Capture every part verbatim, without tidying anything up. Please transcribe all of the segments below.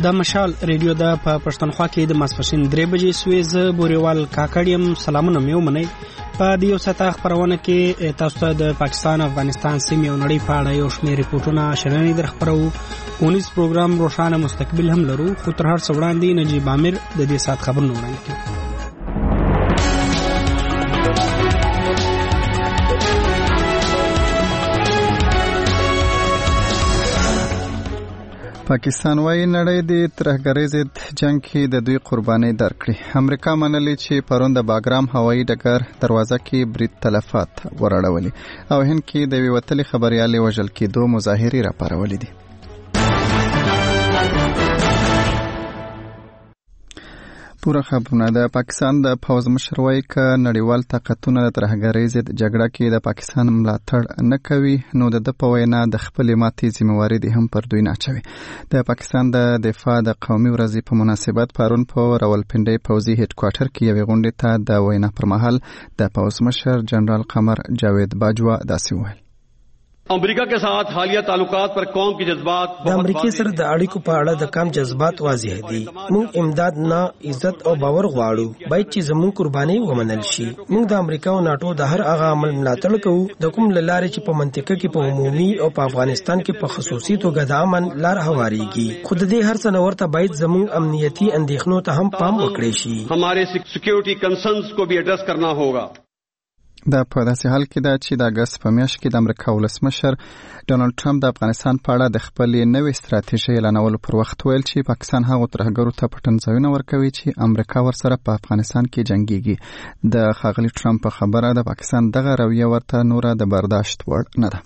د مشال ریډیو د په پښتونخوا کې د ماسپښین درې بجې سوي ز بوريوال کاکړیم سلامونه مې ومنئ. په دې یو ساعته خبرونه کې تاسو ته د پاکستان افغانستان سیمې او نړۍ په اړه یو شمېر ریپورتونه شننې در خبرو. اونیز پروګرام روښانه مستقبل هم لرو، خو تر هر څه وړاندې نجیب عامر د دې ساعت خبرونه وړاندې کوي. پاکستان وايي نړۍ د ترهګرۍ ضد جنگ کې د دوی قرباني درکړي. امریکا منلي چې پرون د باګرام هوایي ډګر دروازه کې برید تلفات ورړولي او هند کې د یوې وتلې خبريالې وژل کېدو مظاهرې راپارولې دي. پوره خبرونه. د پاکستان د پوځ مشر وايي ک نړیوال طاقتونه د ترهګرۍ ضد جګړه کې د پاکستان ملاتړ نه کوي، نو د په وینا د خپل ماتې ذمہواری دي هم پر دوی نه اچوي. د پاکستان د دفاع د قومي ورځې په مناسبت پرون په راولپنډي پوځي هډ کوارټر کې یوې غونډې ته د وینا پر مهال د پوځ مشر جنرال قمر جاوید باجوا داسې وویل: امریکا के साथ हालिया ताल्लुकात पर कौम के जज्बात د امریکای سره د اړیکو په اړه د کم جذبات واضح دي. موږ امداد نه، عزت او باور غواړو. باید چې زموږ قرباني ومنل شي. موږ د امریکا او ناتو د هر هغه عمل ملاتړ کوو د کوم لارې چې په منطقه کې په عمومي او په افغانستان کې په خصوصي توګه د امن لار هواريږي. خو د دې هر څه نورته باید زموږ امنیتي اندېښنو ته هم پام وکړي شي. हमारे सिक्योरिटी कंसर्न्स को भी एड्रेस करना होगा. دا په داسې حال کې ده چې د اګست په میاشت کې د امریکا ولسمشر ډونالد ټرمپ د افغانستان په اړه د خپلې نوې ستراتیژۍ اعلانولو پر وخت ویل چې پاکستان هغو ترهګرو ته پټنځایونه ورکوي چې امریکا ورسره په افغانستان کې جنګیږي. د ښاغلي ټرمپ په خبره د پاکستان دغه رویه ورته نوره د برداشت وړ نه ده.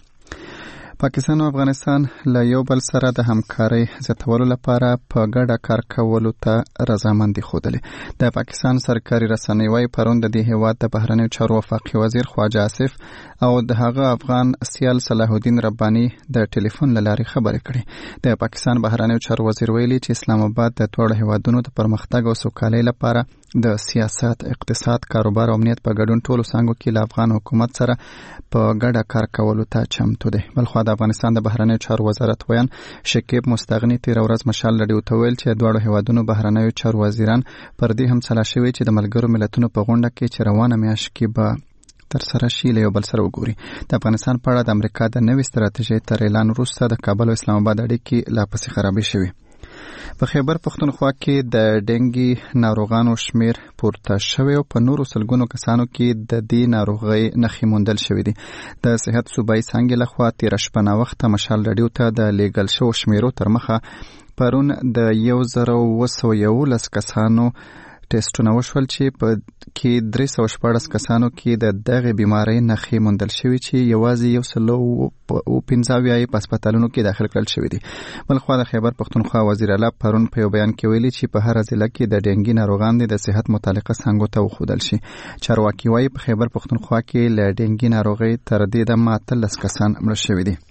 پاکستان او افغانستان له یو بل سره د همکارۍ زیاتولو لپاره په ګډه کار کولو ته رضامندي ښودلې. د پاکستان سرکاري رسنۍ وايي پرون د دې هیواد د بهرنیو چارو وفاقي وزیر خواجه آصف او د هغه افغان سیال صلاح الدین رباني د ټلیفون له لارې خبرې کړې. د پاکستان بهرنیو چارو وزیر ویلي چې اسلام آباد د ټولو هیوادونو د پرمختګ او سوکالۍ لپاره د سیاست، اقتصاد، کاروبار او امنیت په ګډون ټولو څانګو کې له افغان حکومت سره په ګډه کار کولو ته چمتو دی. بلخوا د افغانستان د بهرنیو چارو وزارت ویان شکیب مستغنی تیر ورځ مشال لډیو ته ویل چې دواړو هیوادونو بهرنیو چارو وزیران پر دې هم سلا شوي چې د ملګرو ملتونو په غونډه کې چې روانه میاشت کې به تر سره شي له یو بل سره وګوري. د افغانستان په اړه د امریکا د نوې ستراتیژۍ تر اعلان وروسته د کابل او اسلام آباد اړیکې لا پسې خرابې شوې. په خیبر پښتونخوا کې د ډنګي ناروغانو شمیر پورته شوی او په نورو سلګونو کسانو کې د دې ناروغۍ نښې موندل شوې دي. د صحت صوبایي څانګې لخوا تېره شپه ناوخته مشال رډیو ته د لیږل شوو شمیرو تر مخه پرون د یو زر اوه سوه یولس کسانو ټیسټونه وشول چې په کې درې سوه شپاړس کسانو کې د دغې بیمارۍ نښې موندل شوي چې یوازې یو سل او پنځه اویا یې په هسپتالونو کې داخل کړل شوي دي. بلخوا د خیبر پښتونخوا وزیر اعلی پرون په یو بیان کې ویلي چې په هره ضلع کې د ډنګي ناروغان دي د صحت متعلقه څانګو ته وښودل شي. چارواکي وایي په خیبر پښتونخوا کې له ډنګي ناروغۍ تر دې دمه اتلس کسان مړه شوي دي.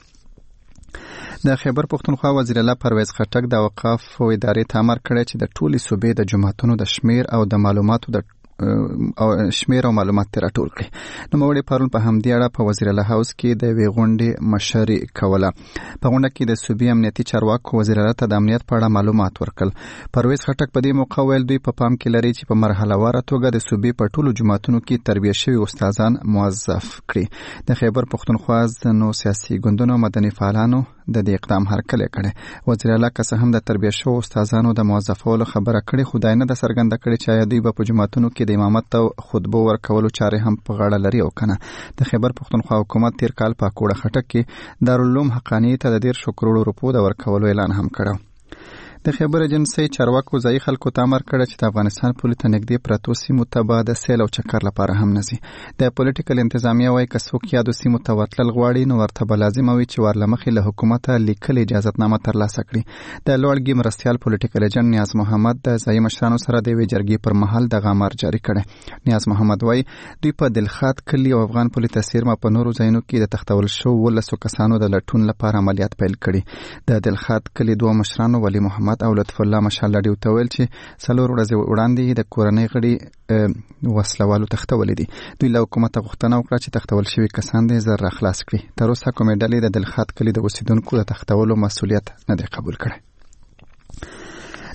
د خیبر پښتونخوا وزیر اعلی پرویز خټک د اوقاف ادارې ته امر کړی چې د ټولې صوبې د جوماتونو د شمیر او د معلوماتو د او شمیر او معلومات راټول کړي. نوموړي پرون په همدې اړه په وزیر اعلی هاوس کې د یوې غونډې مشري کوله. په غونډه کې د صوبې امنیتي چارواکو وزیر اعلی ته د امنیت په اړه معلومات ورکړل. پرویز خټک په دې موقع ویل دوی په پام کې لري چې په مرحله واره توګه د صوبې په ټولو جوماتونو کې تربیه شوي استادان موظف کړي. د خیبر پښتونخوا ځینو سیاسي ګوندونو مدني فعالانو د دې اقدام هرکلی کړی. وزیر اعلی که څه هم د تربیه شوو استادانو د موظفولو خبره کړې، خو دا نه ده څرګنده کړې چې آیا دوی به په جوماتونو کې د امامت او خطبو ورکولو چارې هم په غاړه لري او کنه. د خیبر پښتونخوا حکومت تیر کال په کوړه خټک کې دارالعلوم حقانی ته د ډیر شو کروڑو روپو د ورکولو اعلان هم کړو. د خیبر ایجنسی چارواکو ځایي خلکو ته امر کړی چې د افغانستان پولې ته نږدې پرتو سیمو ته به د سیل او چکر لپاره هم نه ځي. د پولیټیکل انتظامیه وایي که څوک یادو سیمو ته ورتلل غواړي نو ورته به لازمه وي چې ور له مخکې له حکومته لیکلې اجازتنامه ترلاسه کړي. د لوړګي مرستیال پولیټیکل ایجنټ نیاز محمد د ځایي مشرانو سره د یوې جرګې پر مهال دغه امر جاري کړی. نیاز محمد وایي دوی په دلخات کلي او افغان پولې ته څیرمه په نورو ځایونو کې د تختول شوو ولسو کسانو د لټون لپاره عملیات پیل کړي. د دلخات کلي دوه مشرانو ولی محمد او لطف الله مشال لډیو ته ویل چې څلور ورځې وړاندې د کورنۍ غړي وسلوالو تختولې دي. دوی له حکومته غوښتنه وکړه چې تختول شوي کسان دې زر راخلاص کړي. تر اوسه کومې ډلې د دلخات کلي د اوسیدونکو د تختولو مسؤلیت نه دی قبول کړی.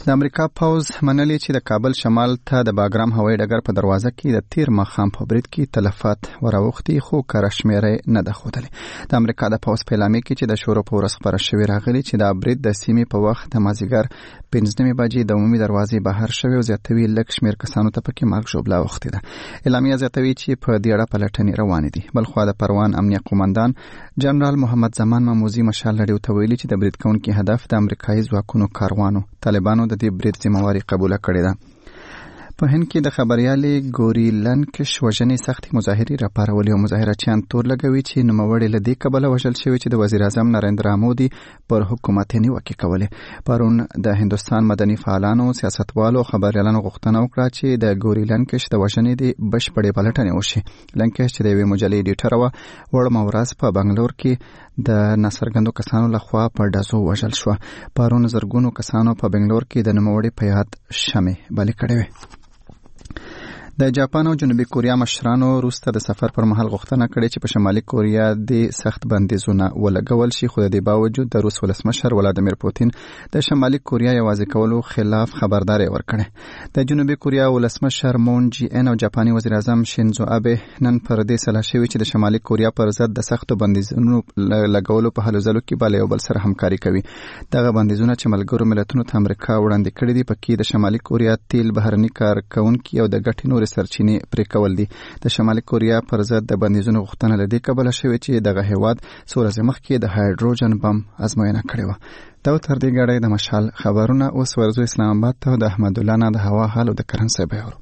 د امریکا پوز منلي چې د کابل شمال ته د باګرام هوایي ډګر په دروازه کې د تیر ماښام په برید کې تلفات وراوښتي، خو کره شمېره نه ده ښودلې. د امریکا د پوز په اعلامیه کې چې د شورو په ورځ خپره شوې راغلي چې دا برید د سیمې په وخت د مازدیګر پنځه نیمې بجې د عمومي دروازې بهر شوی او زیاتوي لږ شمېر کسانو ته پکې مرګ ژوبله اوښتې ده. اعلامیه زیاتوي چې په دې اړه پلټنې روانې دي. بلخوا د پروان امنیه قومندان جنرال محمد زمان ماموزي مشال لړیو ته ویلي چې د برید کوونکي هدف د امریکایي ځواکونو کاروانو طالبانو د دې برید ذمہواري قبوله کړې ده. په هند کې د خبريالې ګوري لنکش وژنې سختي مظاهرې راپارولې او مظاهرچیان تور لګوي چې نوموړي له دې کبله وژل شوی چې د وزیر اعظم نریندرا مودي پر حکومت نیوکې کولې. پرون د هندستان مدني فعالانو، سیاستوالو او خبريالانو غوښتنه وکړه چې د ګوري لنکش د وژنې د بشپړې پلټنې وشي. لنکش چې د یوې مجلې ایډیټر و، وړمه ورځ په بنگلور کې د ناڅرګندو کسانو لخوا په ډزو وژل شو. پرون زرګونو کسانو په بنگلور کې د نوموړي په یاد شمې بلې کړې وې. د جاپان او جنوبي کوریا مشرانو وروسته د سفر پر مهال غوښتنه کړې چې په شمالي کوریا د سخت بندیزونه ولګول شي، خو د دې باوجود د روس ولسمشر ولادیمیر پوتین د شمالي کوریا یوازې کولو خلاف خبرداري ورکړه. د جنوبي کوریا ولسمشر مون جی ان او جاپاني وزیر اعظم شینزو ابه نن پر دې سلا شوی چې د شمالي کوریا پر ضد د سختو بندیزونو لګولو په هلو ځلو کې بل یو بل سره همکاري کوي. دغه بندیزونه چې ملګرو ملتونو ته امریکا وړاندې کړي دي، پکې د شمالي کوریا تیل بهرني کارکونکي او د ګټې نور سرچینې پرې کول دي. د شمالي کوریا پر ضد د بندیزونو غوښتنه لدې کبله شوې چې دغه هیواد څو ورځې مخکې د هایدروجن بم ازموینه کړې وه. دا تر دې غړې د مشال خبرونه. اوس ورځو اسلام آباد ته د احمد الله نه د هوا حال او د کرنسي بیان.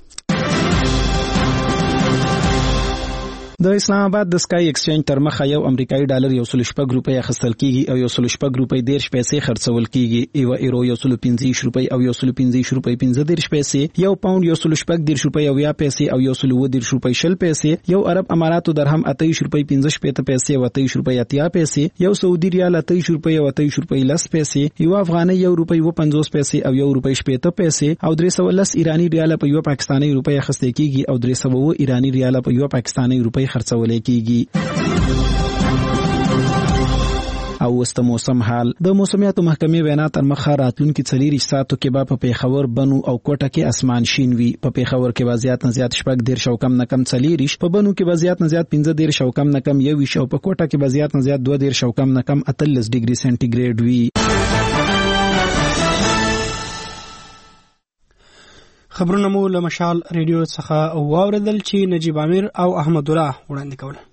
د اسلام آباد د سکای ایکسچینج تر مخه یو امریکایي ډالر یو سل شپږ روپۍ اخیستل کیږي او یو سل شپږ روپۍ دیرش پیسې خرڅول کیږي. یو ایرو یو سل پنځه روپۍ او یو سل پنځه روپۍ پنځه دیرش پیسې، یو پاوند یو سل شپږ دیرش روپۍ او یا پیسې او یو سل اووه دیرش روپۍ شل پیسې، یو عرب اماراتو درهم اتهیش روپۍ پنځه شپېته پیسې او اتهیش روپۍ اتیا پیسې، یو سعودي ریال اتهیش روپۍ او اتهیش روپۍ لس پیسې، یو افغاني یو روپۍ و پنځوس پیسې او یو روپۍ شپېته پیسې او درې سوه لس ایرانی ریال په یو پاکستاني روپۍ اخیستل کیږي او درې سوه اووه ایرانی ریال په یو پاکستاني روپۍ خرڅول کیږي. او وست موسم حال. د موسمیاتو محکمې وینا تر مخه راتلونکي څلور ساعتو کې به په پیښور، بنو او کوټه کې اسمان شین وي. په پیښور کې به زیات نه زیات شپږ دیرش او کم نه کم څلور، په بنو کې به زیات نه زیات پنځه دیرش او کم نه کم یو او په کوټه کې به زیات نه زیات دوه دیرش او کم نه کم اتلس ډیګري سنټیګریډ وي. خبرونه مو له مشال ریډیو څخه واوریدل چې نجیب امیر او احمد الله وړاندې کول.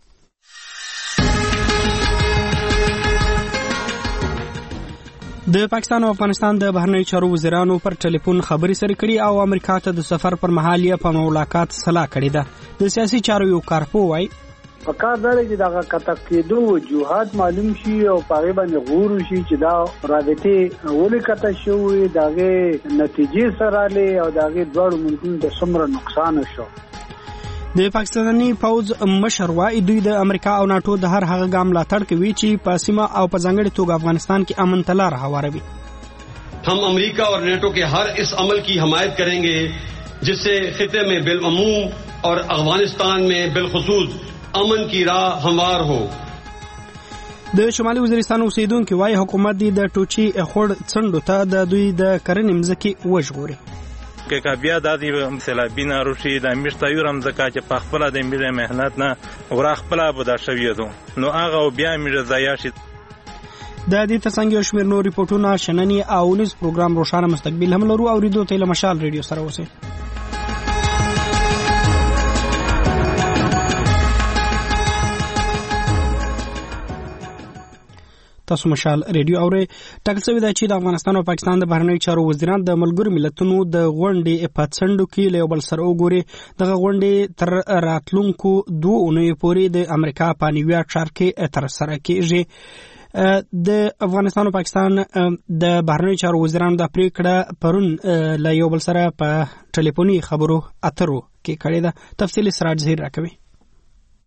د پاکستان او افغانستان د بهرنیو چارو وزیرانو پر ټلیفون خبري سره کړي او امریکا ته د سفر پر مهال یې په ملاقات صلاح کړې ده. د سیاسي چارو یو کارپو وای پکار دی چې دا کتاب کېدو وجوهات معلوم شي او پاره باندې غور شي چې دا رابطه ولې کته شوې، داغه نتیجې سره لې او داغه ډول ممکن د څومره نقصان شو. د پاکستاني فوج مشر وايي دوی د امریکا او ناتو د هر هغه ګام ملاتړ کوي چې په سیمه او په ځانګړي توګه افغانستان کې امن ته لار هواروي. हम अमेरिका और नेटो के हर इस अमल की हिमायत करेंगे जिससे खिते में बिलअमूम और अफगानिस्तान में बिलखुसूस अमन की राह हमवार हो. د شمالي وزیرستان اوسیدونکو وايي حکومت د ټوچي خور څنډو ته د دوی د کرنې مځکې وژغوري. که بیا د دې سیلابینه روشي د میشته یورم زکه چې په خپل د میره مهنت نه ورا خپل بودا شوی دو نو هغه بیا میره ضایع شي. د دې ترڅنګ یو شمېر نور ریپورتونه شننې او نیوز پروګرام روښانه مستقبل هم لرو. اوریدو ته له مشال ریډیو سره اوسئ. تاسو مشال ریډیو اورئ. ټاکل شوی دی چې د افغانستان او پاکستان د بهرنیو چارو وزیران د ملګرو ملتونو د غونډې په څنډو کې له یو بل سره وګوري. دغه غونډې تر راتلونکو دوه اونیو پورې د امریکا په نیویارک ښار کې ترسره کېږي. د افغانستان او پاکستان د بهرنیو چارو وزیرانو د پریکړه پرون له یو بل سره په ټلیفوني خبرو اترو کې کړې ده. تفصیل سراج زهیر راکوي.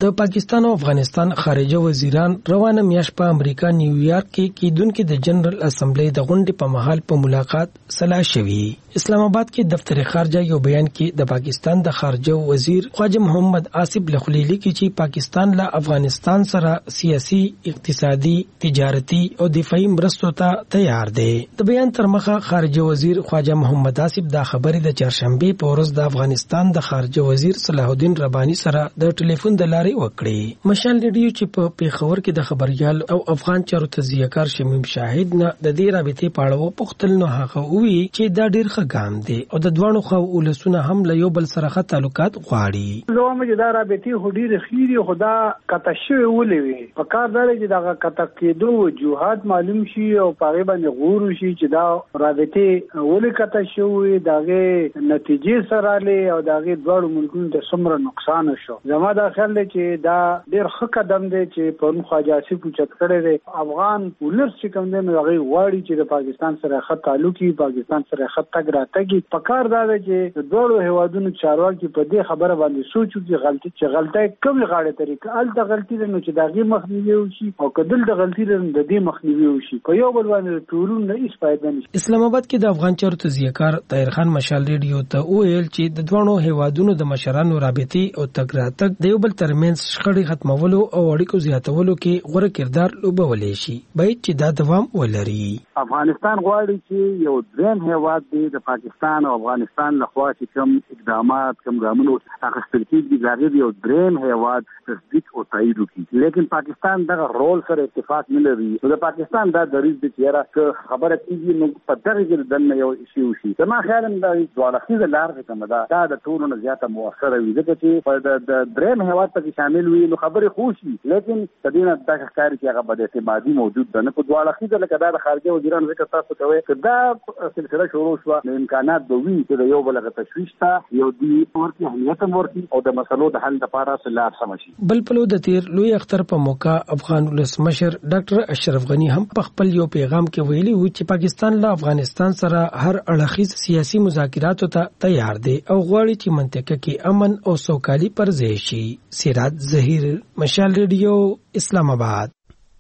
د پاکستان او افغانستان خارجه وزیران روانه میاشت په امریکا نیویارک کې کیدونکو د جنرال اسمبلی د غونډې په مهال په ملاقات سلا شوی. اسلام آباد کې دفتر خارجه یو بیان کې د پاکستان د خارجه وزیر خواجه محمد آصف لخلیلی کې چې پاکستان له افغانستان سره سیاسي، اقتصادي، تجارتي او دفاعي مرستو ته تیار دی. د بیان تر مخه خارجه وزیر خواجه محمد آصف دا خبرې د چهارشنبه په ورځ د افغانستان د خارجه وزیر صلاح الدین رباني سره د ټلیفون د لارې وکړي. مشال ریډیو چې په پیښور کې د خبريال او افغان چارو تجزیه‌کار شمیم شاهد نه د دې رابطې په اړه وپوښتل نو هغه وی چې دا ډېر ښه ګام دی او د دوانو خو ولسونه هم له یو بل سره ښه تعلقات غواړي. زه وایم چې دا رابطې هډې رخيري خدا کته شوی ولوي په کار دی چې دا کته کېدو وجوهات معلوم شي او پاره باندې غور شي چې دا رابطې ولې کته شوی داغه نتیجې سره له او داغه دوه ملکونو د سمره نقصان شو. زما دا خیال دی چې دا ډېر ښه قدم دی چې پرون خواجه آصف پوښتنه کړې ده افغان ولر چې کوم دی نو هغه غواړي چې د پاکستان سره ښه تعلقي پاکستان سره ښه تګ راتګي په کار دا دی چې دوه هیوادونو چارواکي په دې خبره باندې سوچو چې غلطي چې غلطي کومه غاړه طریقه ال د غلطي نو چې داغي مخنیوي وشي او کدل د غلطي د دې مخنیوي وشي په یو بل باندې ټولون نه هیڅ فائدہ نشي. اسلام آباد کې د افغان چارو تجزیه‌کار طاهر خان مشال ریډیو ته وویل چې د دوه هیوادونو د مشرانو رابطې او تګ راتګ د یو بل ترمنځ شخړې ختمولو او اړیکو زیاتولو کې غوره کردار لوبولی شي باید چې دا دوام ولري. افغانستان غواړي چې یو ځین هیواد دی د پاکستان او افغانستان لخوا چې کوم اقدامات کوم ګامونه اخیستل کیږي هغه یو دریم هیواد تصدیق او تایید وکړي لیکن پاکستان دغه رول سره اتفاق نه لري. نو د پاکستان دا دریځ دی چې را خبره کیږي نو په دغه کې دنه یو شی وشي. زما خیال دا دوالخیزه لار کوم دا دا د ټولو نه زیاته موثره وي ځکه چې د دریم هیواد په شامل وي نو خبره خوشي لیکن تدینه دا ښکاری چې هغه بده اعتمادي موجود ده نه په دوالخیزه لکه دا د خارجه وزیران ذکر تاسو کوي چې دا سلسله شروع شو نو امکانات به وي چې یو بل غته تشویش تا یو دی ورته اهمیت ورته او د مسلو د حل لپاره لار سم شي. بل پلو د تیر لوی اختر په موقع افغان ولسمشر ډاکټر اشرف غنی هم په خپل یو پیغام کې ویلي و چې پاکستان له افغانستان سره هر اړخیز سیاسي مذاکراتو ته تیار دی او غواړي چې منطقه کې امن او سوکالي پر ځای شي. سراج ظهیر مشال ریډیو اسلام آباد.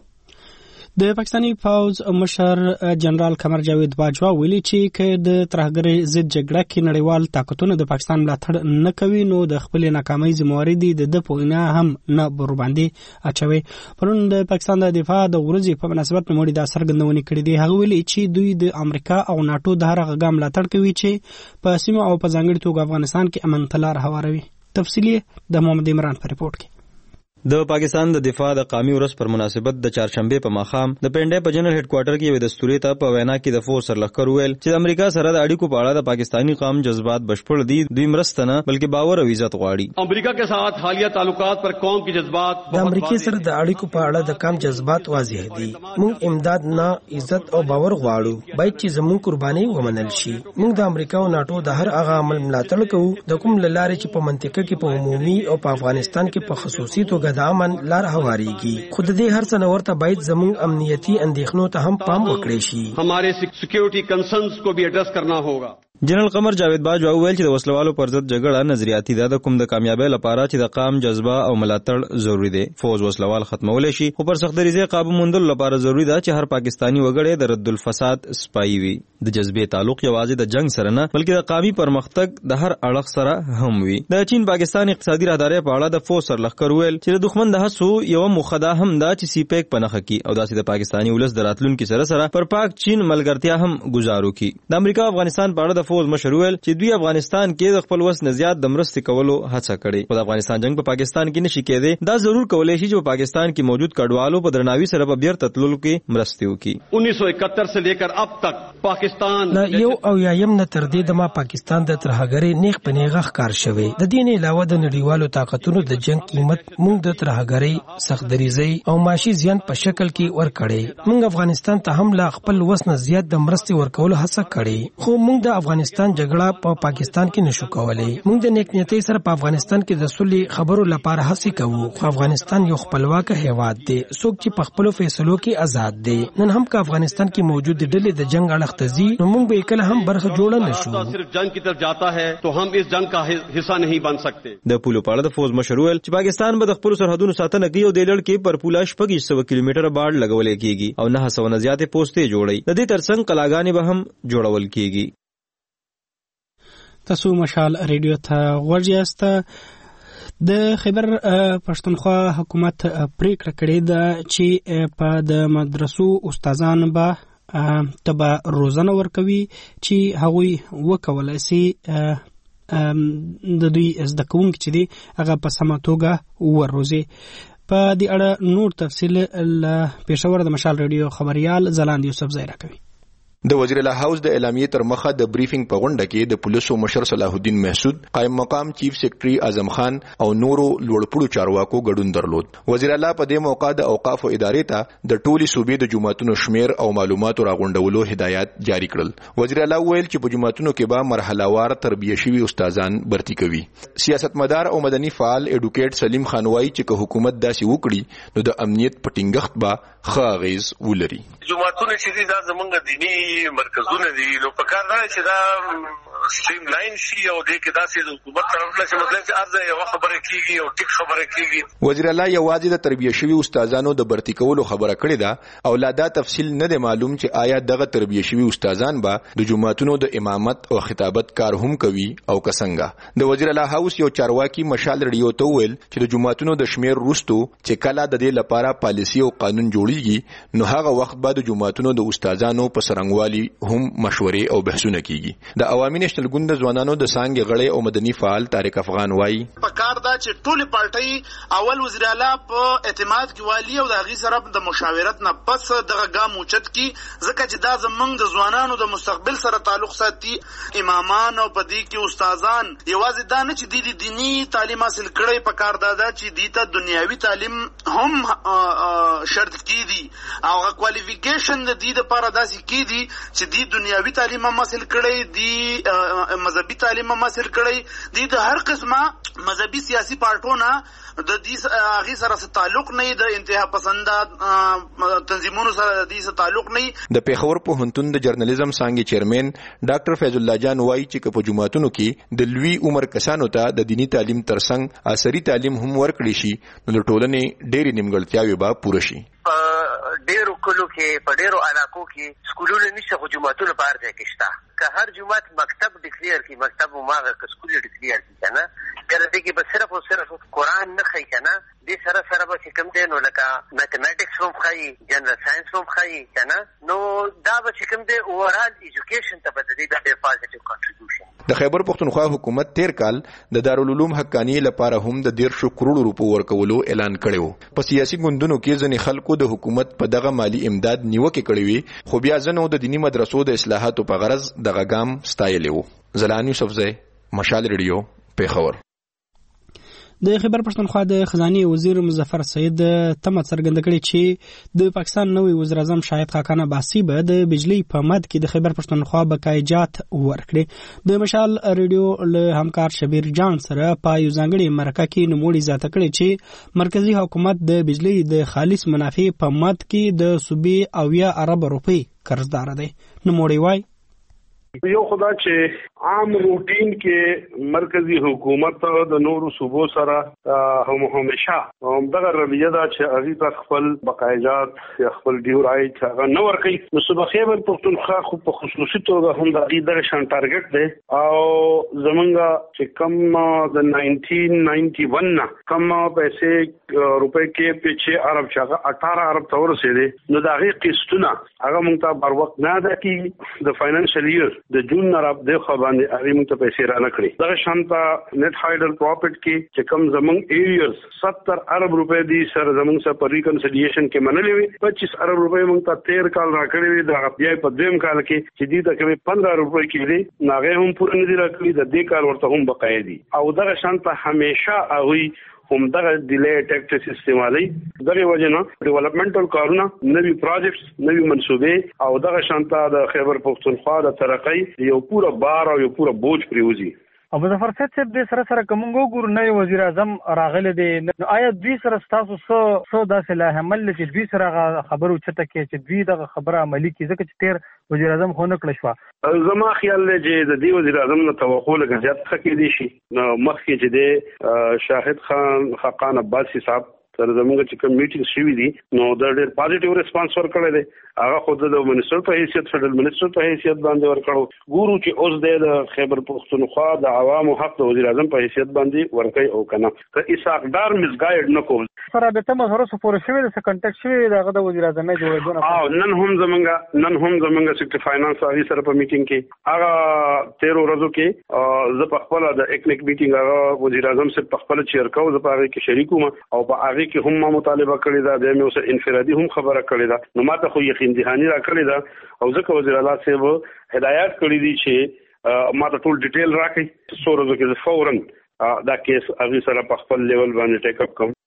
د پاکستاني فوج مشر جنرال قمر جاوید باجوا ویلي چې که د ترهګرۍ ضد جګړه کې نړیوال طاقتونه د پاکستان ملاتړ نه کوي نو د خپل ناکامۍ ذمہواري دي د پوینه هم نه بر باندې اچوي. پرون د پاکستان د دفاع د ورځې په مناسبت نوموړي د سرګندونې کړې دي. هغه ویلي چې دوی د امریکا او ناتو د هر غږ ملاتړ کوي چې په سیمه او په ځانګړي توګه افغانستان کې امن تلار هواروي. تفصیلی د محمد عمران په ریپورت کې. د پاکستان د دفاع د قومي ورځ پر مناسبت د چهارشنبه په ماښام د پنډای په جنرال هډ کوارټر کې یو دستوري ته په وینا کې د فورس سرلښکر ویل چې د امریکا سره د اړیکو په اړه د پاکستانی قوم جذبات بشپړ دي دوی مرسته نه بلکې باور او عزت غواړي. امریکا के साथ حالیہ تعلقات پر قوم کی جذبات د امریکا سره د اړیکو په اړه د قوم جذبات واضح دي. موږ امداد نه عزت او باور غواړو باید چې زموږ قرباني ومنل شي. موږ د امریکا او ناتو د هر هغه عمل ملاتړ کوو د کوم لارې چې په منطقه کې په عمومي او په افغانستان کې په خصوصي توګه د امن لار هواریږي. خود دې هر څه نورته باید زموږ امنیتي اندېښنو ته هم پام وکړي شي. ہمارے سیکیورٹی کنسرنز کو بھی ایڈریس کرنا ہوگا. جنرال قمر جاوید باجوا ویل چې د وسلوالو پر ضد جګړه نظریاتي ده د کوم د کامیابی لپاره چې د قام جذبه او ملاتړ ضروری دی. فوج وسلوال ختمولای شي خو پر سخت دریزه قابو موندلو لپاره ضروری ده چې هر پاکستانی وګړی د رد الفساد سپایي وي. د جذبې تعلق یوازې د جنگ سره نه بلکې د قومي پرمختګ د هر اړخ سره هم وي. د چین پاکستان اقتصادي راهداري په اړه د فوج سرلښکر ویل چې د دښمن د هڅو یو مخدا هم دا چې سی پیک پنهخ کی او داسې د پاکستانی ولس دراتلونکو سره سره پر پاک چین ملګرتیا هم گزارو کی. د امریکا او افغانستان په اړه د فوج مشر ویل چې دوی افغانستان کې د خپل وس نه زیات د مرستې کولو هڅه کړې. خو د افغانستان جنگ په پاکستان کې نشي کېدی. دا ضرور کولای شي چې په پاکستان کې موجود کډوالو په درناوي سره په بیرته تللو کې مرستې وکړي. انیس سو اکہتر سے لے کر اب تک پاکستان یو او یایم نه تر دې دمه پاکستان د ترهګرۍ نیغ په نیغه ښکار شوی. د دې نه علاوه د نړیوالو طاقتونو د جنگ قیمت موږ د ترهګرۍ سختدریزۍ او معاشي زیان په شکل کې ورکړې. موږ افغانستان ته هم لا خپل وس نه زیات د مرستې ورکولو هڅه کړې خو موږ د افغانستان افغانستان جګړه په پا پاکستان کې نشو کولای. موږ د نیک نیتۍ سره په افغانستان کې د صلح خبرو لپاره هڅه کوو، خو افغانستان یو خپلواک هیواد دی، څوک چې په خپل فیصلو کې آزاد دی. نن هم که افغانستان کې موجود ډلې د جنگ اړخ ته ځي، نو موږ به کله هم برخه جوړه نشو. صرف جنگ کی طرف جاتا ہے تو ہم اس جنگ کا حصہ نہیں بن سکتے. د پولو پاړه د فوز مشر ویل چې پاکستان به د خپل سرحدونو ساتنه کوي او د لړ کې پر پولا شپږ سوه کیلومتره باډ لګولې کیږي او نه سوه نه زیاتې پوسټې جوړي. د دې ترڅنګ قلاګانې به هم جوړول کیږي. تاسو مشال ریډیو ته غوږ یاست. د خیبر پښتونخوا حکومت پریکړه کړې ده چې په د مدرسو استادان به تبه روزنه ورکوي چې هغوی وکولای شي د دوی زده کوونکي چې دي هغه په سمه توګه وروزي. په دې اړه نور تفصیل له پېښور د مشال ریډیو خبريال زلاند یوسف زای راکوي. د وزیر اعلی هاوس د اعلامیې تر مخه د بریفینګ په غونډه کې د پولیسو مشر صلاح الدین محسود، قائم مقام چیف سیکریټري اعظم خان او نورو لوړپوړو چارواکو ګډون درلود. وزیر اعلی په دې موقع د اوقاف ادارې ته د ټولي صوبې د جماعتونو شمیر او معلوماتو راغونډولو هدایت جاری کړل. وزیر اعلی ویل چې په جماعتونو کې به مرحله وار تربیه شوي استادان برتی کوي. سیاستمدار او مدني فعال ایډوکیټ سلیم خان وایي چې که حکومت داسې وکړي نو د امنیت په ټینګښت به ښه اغیز ولري. جماعتونه چې دا زمونږ دینی مرکزونه دي، نو په کار دا چې دا سټریم لاین شي او دې کې داسې د حکومت طرف له مطلب چې ارزه یو خبره کیږي او ټیک خبره کیږي. وزیر اعلی یوازې د تربیه شوي استادانو د برتی کولو خبره کړې ده او لا دا تفصیل نه دی معلوم چې آیا دغه تربیه شوي استادان به د جماعتونو د امامت او خطابت کار هم کوي او کسنګه. د وزیر اعلی هاوس یو چارواکي مشال ریډیو ته ویل چې د جماعتونو د شمیر وروستو چې کله د دې لپاره پالیسي او قانون جوړیږي نو هغه وخت به د جماعتونو د استادانو په سرنګوالي هم مشورې او بحثونه کیږي. د عوامي نېشنل ګوند د ځوانانو د څانګې غړی او مدني فعال طارق افغان وایي په کار دا چې ټول پارټي اول وزیر اعلی په اعتماد کې والی او د هغې سره د مشاورت نه پس دغه ګام اوچت کړي، ځکه چې دا زموږ د ځوانانو د مستقبل سره تعلق ساتي. امامان او په دې کې استادان یوازې دا نه چې دوی د دیني تعلیم حاصل کړی، په کار دا ده چې دوی ته دنیاوي تعلیم هم شرط کیږي او هغه کوالیفیکیشن د دوی دپاره داسې کیږي چې دوی دنیاوي تعلیم هم حاصل کړی، دوی مذهبي تعلیم هم حاصل کړی، دوی د هر قسمه مذهبي سیاسي پارټونه د دې هغې سره تعلق نه وي، د انتها پسنده تنظیمونو سره د دې تعلق نه وي. د پېښور پوهنتون د جرنالیزم څانګې چیرمن ډاکټر فیض الله جان وایي چې که په جوماتونو کې د لوی عمر کسانو ته د دینی تعلیم ترڅنګ عصري تعلیم هم ورکړي شي نو د ټولنې ډېرې نیمګړتیاوې به پوره شي. ډیرو کلو کې په ډیرو علاقو کې سکولونه نشته، خو جوماتونه په هر ځای کې شته. که هر جومات مکتب ډیکلیر کړي، مکتب هماغه که سکول ډیکلیر کړي که نه، بیا د دې کې به صرف او صرف قرآن نه ښایي که نه، دې سره سره به چې کوم دی نو لکه میتھمیټکس هم ښایي، جنرل ساینس هم ښایي که نه، نو دا به چې کوم دی اوورال ایجوکیشن ته به د دې ډېر پازیټیو کنټریبیوشن. د خیبر پښتونخوا حکومت تیر کال د دارالعلوم حقانیې لپاره هم د دیرشو کروڑو روپو ورکولو اعلان کړی و. په سیاسي ګوندونو کې ځینې خلکو د حکومت په دغه مالی امداد نیوکې کړې وي، خو بیا ځینو د دیني مدرسو د اصلاحاتو په غرض دغه ګام ستایلی و. زلان یوسفزی، مشال ریډیو، پېښور. د خیبر پښتونخوا د خزانه وزیر مظفر سید تمه څرګنده کړې چې د پاکستان نوی وزیر اعظم شاهد خاقان عباسي به د بجلی په مد کې د خیبر پښتونخوا بقایجات ورکړي. د مشال ریډیو له همکار شبیر جان سره په یو ځانګړي مرکه کې نوموړي زیاته کړې چې مرکزی حکومت د بجلی د خالص منافع په مد کې د صوبې اویا ارب روپۍ قرضدار دی. نوموړي وایي یو خدا چې عام روټین کې مرکزی حکومت د نورو صوبو سره هم همیشه هم دغه رویه ده چې هغوی ته خپل بقایجات یا خپل ډیو رایټ هغه نه ورکوي. نو صوبه خیبر پښتونخوا خو په خصوصي توګه هم د هغوی دغه شان ټارګټ دی او زمونږ چې کوم د ناینټین ناینټي ون نه کوم پیسې روپۍ کې پیچې ارب چې هغه اټاره ارب ته ورسېدې، نو د هغې قسطونه هغه موږ ته بر وخت نه ادا کېږي. د فاینانشل ایئر د جون نه رابطې باندې هغې موږ ته پیسې را نه کړي. دغه شانته نیټ هایډل پراپرټ کې چې کوم زمونږ ایریرز ستر ارب روپۍ دي سره زمونږ سره په ریکنسیلیشن کې منلې وي، پچیس ارب روپۍ موږ ته تیر کال را کړې وي، د بیا په دویم کال کې چې دې ته کومې پندره روپۍ کې دي نو هغې هم پوره نه دي را کړي، د دې کال ورته هم بقایې دي. او دغه شانته همیشه هغوی هم دغه ډیلی ټیکټس استعمالي. دغه وجنه ډیولپمنټل کارونه، نوي پروجیکټس، نوي منصوبې او دغه شانته د خیبر پختونخوا د ترقۍ یو پوره بار او یو پوره بوج پریوزي. او مظفر صاحب چې د سره سره کوم ګور نه وزیر اعظم راغله دي، آیا دوی سره تاسو څو څو داسې لا حمل چې دوی سره خبرو چته کې چې دوی دغه خبره عملی کی ځکه چې تیر وزیر اعظم خو نه کړ شو؟ زما خیال دی چې د دې وزیر اعظم نه توقع لږ زیات خکې دي شي. نو مخکې چې د شاهد خان خاقان عباسي صاحب سره زموږ چې کوم میټینګ شوی دي نو د ډېر پازیټیو ریسپانس ورکړی دی. هغه خود د منسټر په حیثیت فدرال منسټر په حیثیت باندې ورکړو. ګورو چې اوس د خیبر پختونخوا د عوامو حق د وزیر اعظم په حیثیت باندې ورکړي او کنه ته اساقدار مسګایډ نه کوم. سره به تم سره سپور شوی د کنټیکټ شوی دغه د وزیر اعظم نه جوړېدونه. او نن هم زمونږ نن هم زمونږ سیکریټری فاینانس هغه سره په میټینګ کې هغه تیر ورځو کې زه په خپل د اکنیک میټینګ هغه وزیر اعظم سره په خپل چیر کو زه په هغه کې شریک وم او په هغه کې هم ما مطالبه کړې ده، د مې اوس انفرادي هم خبره کړې ده. نو ماته خو یقین دهانی را کړې ده او ځکه وزیر اعلی صاحب هدایت کړی دي چې ماته ټول ډیټیل راکړي څو ورځې کې فورن دا کیس هغه سره په خپل لیول باندې ټیک اپ کوم.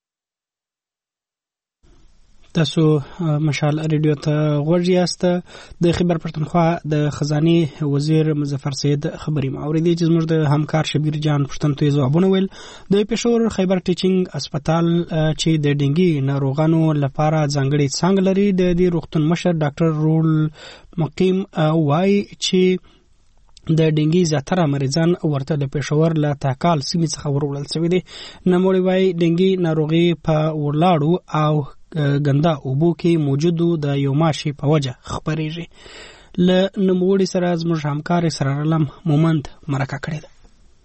تاسو مشال ریډیو ته غوږ یاست. د خیبر پختونخوا د خزانه وزیر مظفر سید خبري ماوریدي چې زموږ د همکار شبیر جان پښتون ته ځوابونه ویل. د پېښور خیبر ټیچینګ هسپتال چې د ډنګي ناروغانو لپاره ځانګړي څنګه لري، د دې روغتون مشر ډاکټر رول مقیم وای چې د ډنګي زیاتره مریضان ورته د پېښور له تاکال سیمې څخه ورولل شوي دي. نوموړي وای ډنګي ناروغي په ولاړو او ګندا اوبو کې موجودو د یو ماشي په وجه خبرېږي. له نوموړي سره زموږ همکار اسرار علم مومند مرکه کړې ده.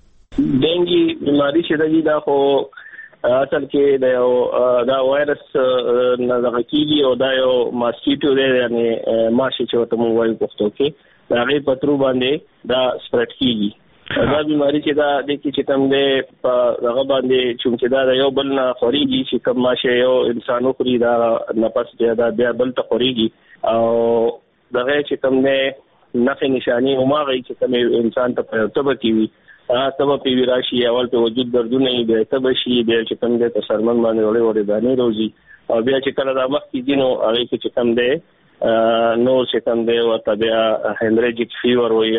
ډنګي بیماری چې دا خو اصل کې د یو دا وایرس نه دغه کېږي او دا یو ماسکیټو دی، یعنی ماشي چې ورته موږ وایو پښتو کې، د هغې په ترو باندې دا سپریډ کېږي. دا بیماری چې دا د کې چې کوم دی په هغه باندې چې دا د یو بل نه خورېږي، چې کوم ماشه یو انسان وخوري دا نفس بیا دا بیا بل ته خورېږي او دغه چې کوم دی نښې نشانې هماغه چې کوم انسان ته په تبه کې وي هغه تبه پې وي راشي، اول په وجود دردونه وي، بیا تبه شي، بیا چې کوم دی په سرمن باندې وړې وړې دانې روزي او بیا چې کله دا مخکې ځي نو هغې کې چې کوم دی نور چې کوم دی ورته بیا هیمریجیک فیور وایي،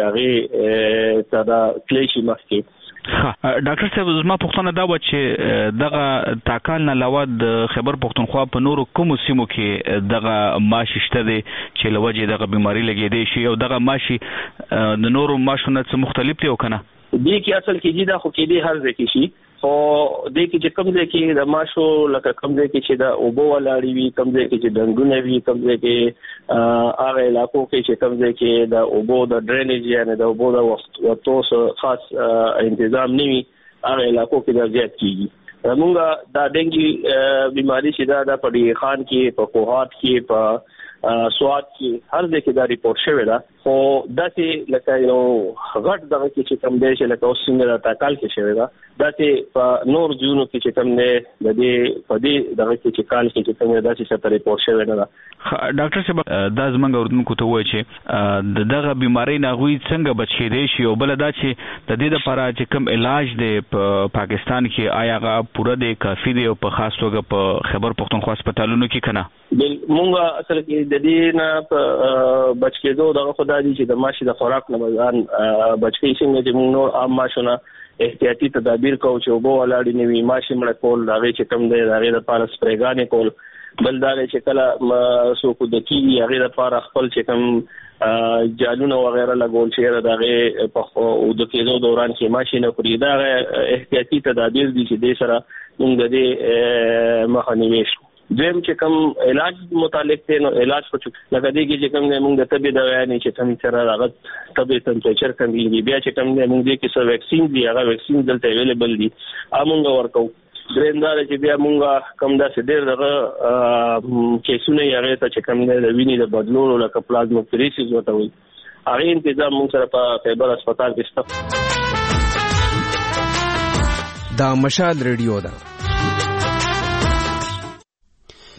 هغې ته دا تللی شي مخکې. ډاکټر صاحب زما پوښتنه دا وه چې دغه تاکال نه علاوه د خیبر پختونخوا په نورو کومو سیمو کې دغه ماشي شته دی چې له وجې دغه بیماري لګېدی شي او دغه ماشي د نورو ماشو نه څه مختلف دی او که نه؟ دې کې اصل کې دا خو کېدی هر ځای کې شي، خو دې کې چې کوم ځای کې د ماشو لکه کوم ځای کې چې د اوبو ولاړې وي، کوم ځای کې چې ډنګونه وي، کوم ځای کې هغه علاقو کې چې کوم ځای کې د اوبو د ډرینیج یعنې د اوبو د وتو خاص انتظام نه وي، هغه علاقو کې دا زیات کېږي. موږ دا ډنګي بیماري چې دا د په ډي خان کې، په کوهات کې، په سوات کې هر ځای کې دا ریپورټ شوې ده. خو داسې لکه یو غټ دغه کې چې کوم دی چې لکه اوس څنګه د تاکال کې شوې ده، داسې په نور ځایونو کې چې کوم دی د دې په دې دغه کې چې کال کې چې کوم دی داسې څه ریپورټ شوې نه ده. ډاکټر صاحب دا زموږ اورېدونکو ته ووایي چې د دغه بیمارۍ نه هغوی څنګه بچ کېدی شي او بله دا چې د دې دپاره چې کوم علاج دی په پاکستان کې آیا هغه پوره دی، کافي دی او په خاص توګه په خیبر پختونخوا هسپتالونو کې که نه؟ مونږ اصل کې د دې نه په بچ کېدو دغه خو دا دي چې د ماشي د خوراک نه ځان بچ کړي. څنګه چې مونږ نور عام ماشونه احتیاطي تدابیر کوو چې اوبه ولاړې نه وي، ماشي مړه کول، د هغې چې کوم دی د هغې دپاره سپرېګانې کول. بل دا دی چې کله څوک اوده کېږي هغې دپاره خپل چې کوم جالونه وغیره لګول چې د هغې په اوده کېدو دوران کې ماشي نه خوري، دا هغه احتیاطي تدابیر دي چې دې سره مونږ د دې مخه نیوی شو. دویم چې کوم علاج متعلق دی نو علاج خو لکه دې کې چې کوم دی مونږ د تبې دوايانې چې کوم سره هغه تبې ټمپریچر کمیږي، بیا چې کوم دی مونږ دې کې څه ویکسین دي هغه ویکسین دلته اویلیبل دي هغه مونږ ورکوو. درېیم دا دی چې بیا مونږ کوم داسې ډېر دغه کیسونه یې هغې ته چې کوم دی د وینې د بدلولو لکه پلازموفریسس ورته وایي، هغې تنظیم مونږ سره په خیبر هسپتال کې شته. دا مشال ریډیو ده.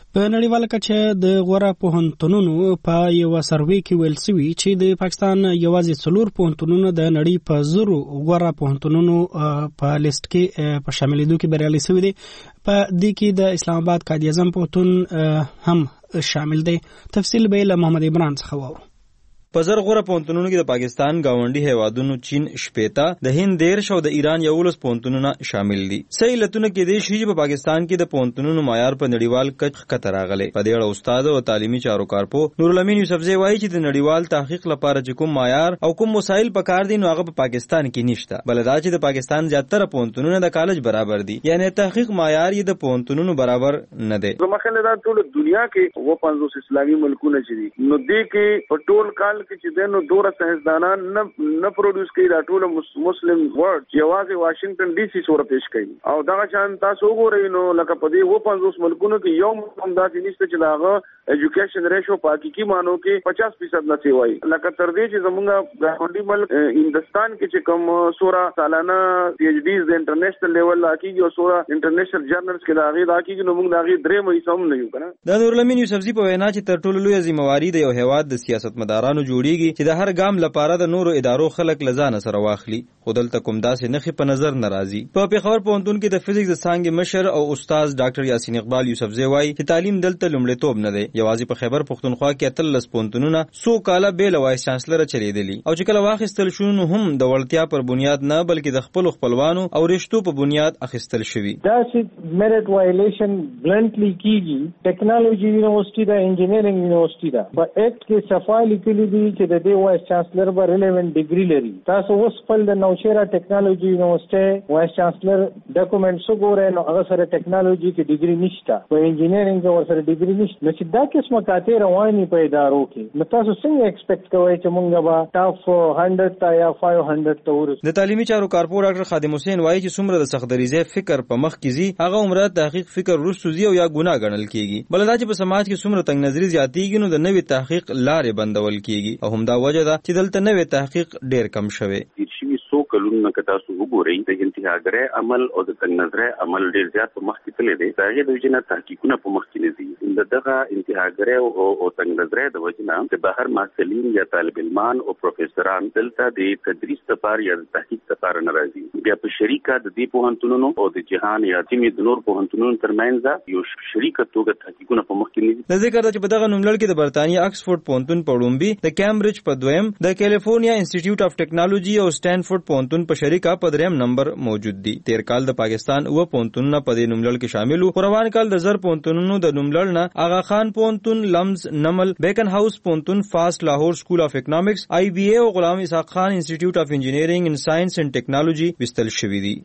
په نړیواله کچه د غوره پوهنتونونو په یو سروې کې ویل شوي چې د پاکستان یوازې څلور پوهنتونونه د نړۍ په زرو غوره پوهنتونونو په لیست کې په شاملېدو کې بریالي شوي دي. په دې کې د اسلام آباد قائد اعظم پوهنتون هم شامل دی. تفصیل به له محمد عمران څخه واورو. په زر غوره پوهنتونونو کې د پاکستان گاونډي هیوادونو چین شپېته، د هند دیرش او د ایران یولس پوهنتونونه شامل دي. صحیح علتونه کې دي چې په پاکستان کې د پوهنتونونو معیار په نړیوال کچه ښکته راغلی. په دې اړه استاد او تعلیمي چارو کارپو نورالامین یوسفزی وایي چې د نړیوال تحقیق لپاره چې کوم معیار او کوم وسایل پکار دي نو هغه په پاکستان کې نشته، بل دا چې د پاکستان زیاتره پوهنتونونه د کالج برابر دي، یعنی تحقیق معیار یې د پوهنتونونو برابر نه دی. زموږ له ټول دنیا کې و پنځوس اسلامي ملکونه چې دي نو دې کې په ټول کال کې چې دنو دوره ساينسدانان نه نه پروډوس کوي دا ټول مسلم ورډ یوازې واشنگټن ډي سي سره پیش کوي او دا شان تاسو وګورئ نو لکه په دې و پنځوس ملکونو کې یو هم داسې نشته چې داغه ایجوکیشن ریشو په حقيقي مانو کې پچاس فیصد نه سی وایي. لکه تر دې چې زمونږ غونډي ملک هندستان کې چې کوم سوره سالانه پی ایچ ډیز د انټرنیشنل لیول لاکیږي او سوره انټرنیشنل جرنلز کې داغه لاکیږي نو موږ داغه درې مې سم نه یو کنه. د نورالامین یوسفزی په وینا چې تر ټولو لوی ذمہواری د یو هیواد د سیاستمدارانو جوړیږي چې د هر ګام لپاره د نورو ادارو خلک لزان سره واخلي، خو دلته کوم داسې نخې په نظر ناراضي. په پیښور پوهنتون کې د فزیکس د څانګې مشر او استاد ډاکټر یاسین اقبال یوسفزی وایي چې تعلیم دلته لومړیتوب نه دی. یوازې په خیبر پښتونخوا کې اتلس پوهنتونونه څو کاله بې له وایس چانسلره چلیدلي او چې کله واخیستل شو نو هم د وړتیا پر بنیاد نه بلکې د خپلو خپلوانو او رشتو په بنیاد اخیستل شوي. دا چې میرټ وایلیشن بلنټلی کیږي، ټیکنالوژي یونیورسيټي دا انجینرینګ یونیورسيټي دا په اکټ کې صفای لیکلي دي چې د دې وایس چانسلر به ریلیونت ډیګري لري. تاسو اوس خپل د نوشیرا ټیکنالوژي یونیورسيټي وایس چانسلر ډاکومېنټس وګورئ نو هغه سره ټیکنالوژي کې ډیګري نشته، په انجینرینګ کې ورسره ډیګري نشته. نو چې دا قسمه کاته رواني په ادارو کې نو تاسو څنګه ایکسپیکټ کوئ چې مونږ به ټاپ هنډرډ تا یا فایو هنډرډ ته ورسو؟ د تعلیمي چارو کارپو ډاکټر خادم حسین وایي چې څومره د سختدریزه فکر په مخ کې زی هغه عمره تحقیق فکر وروسته زی او یا ګناه ګڼل کیږي. بل دا چې په سماج کې څومره تنگ نظری زیاتیږي نو د نوې تحقیق لارې بندول کیږي او همدا وجه ده چې دلته نوې تحقیق ډیر کم شوی. څو کلونه که تاسو وګورئ د انتهاګره عمل او د تنگ نظره عمل ډیر زیات په مخ کې تللی دی. هغه د وجنه تحقیقونه په مخ کې نه دي. دغه انتهاګره او تنگ نظره د وجنه د بهر محصلین یا طالب علمان او پروفیسوران دلته د تدریس لپاره یا د تحقیق لپاره نه راځي. بیا په شریکه د دې پوهنتونونو او د جهان یا تیمې د نور پوهنتونونو ترمنځ یو شریکه توګه تحقیقونه په مخ کې نه دي. د ذکر چې په دغه نوملړ کې د برتانیې اکسفورد پوهنتون په وړومبي، د کیمبرج په دویم، د کیلیفورنیا انسټیټیوټ اف ټیکنالوژي او سټینفورد پوهنتون په شریکه په دریم نمبر موجود دي. تیر کال د پاکستان او پوهنتونونه په دې نوملړ کې شامل وو. روان کال د زر پوهنتونونو د نوملړ نه آغا خان پوهنتون، لمز، نمل، بیکن هاوس پوهنتون، فاست لاهور سکول اف اکنامکس، آی بی ای او غلام اسحاق خان انسټیټیوټ اف انجینرینګ ان ساينس اینڈ ټیکنالوژي وستل شوي دي.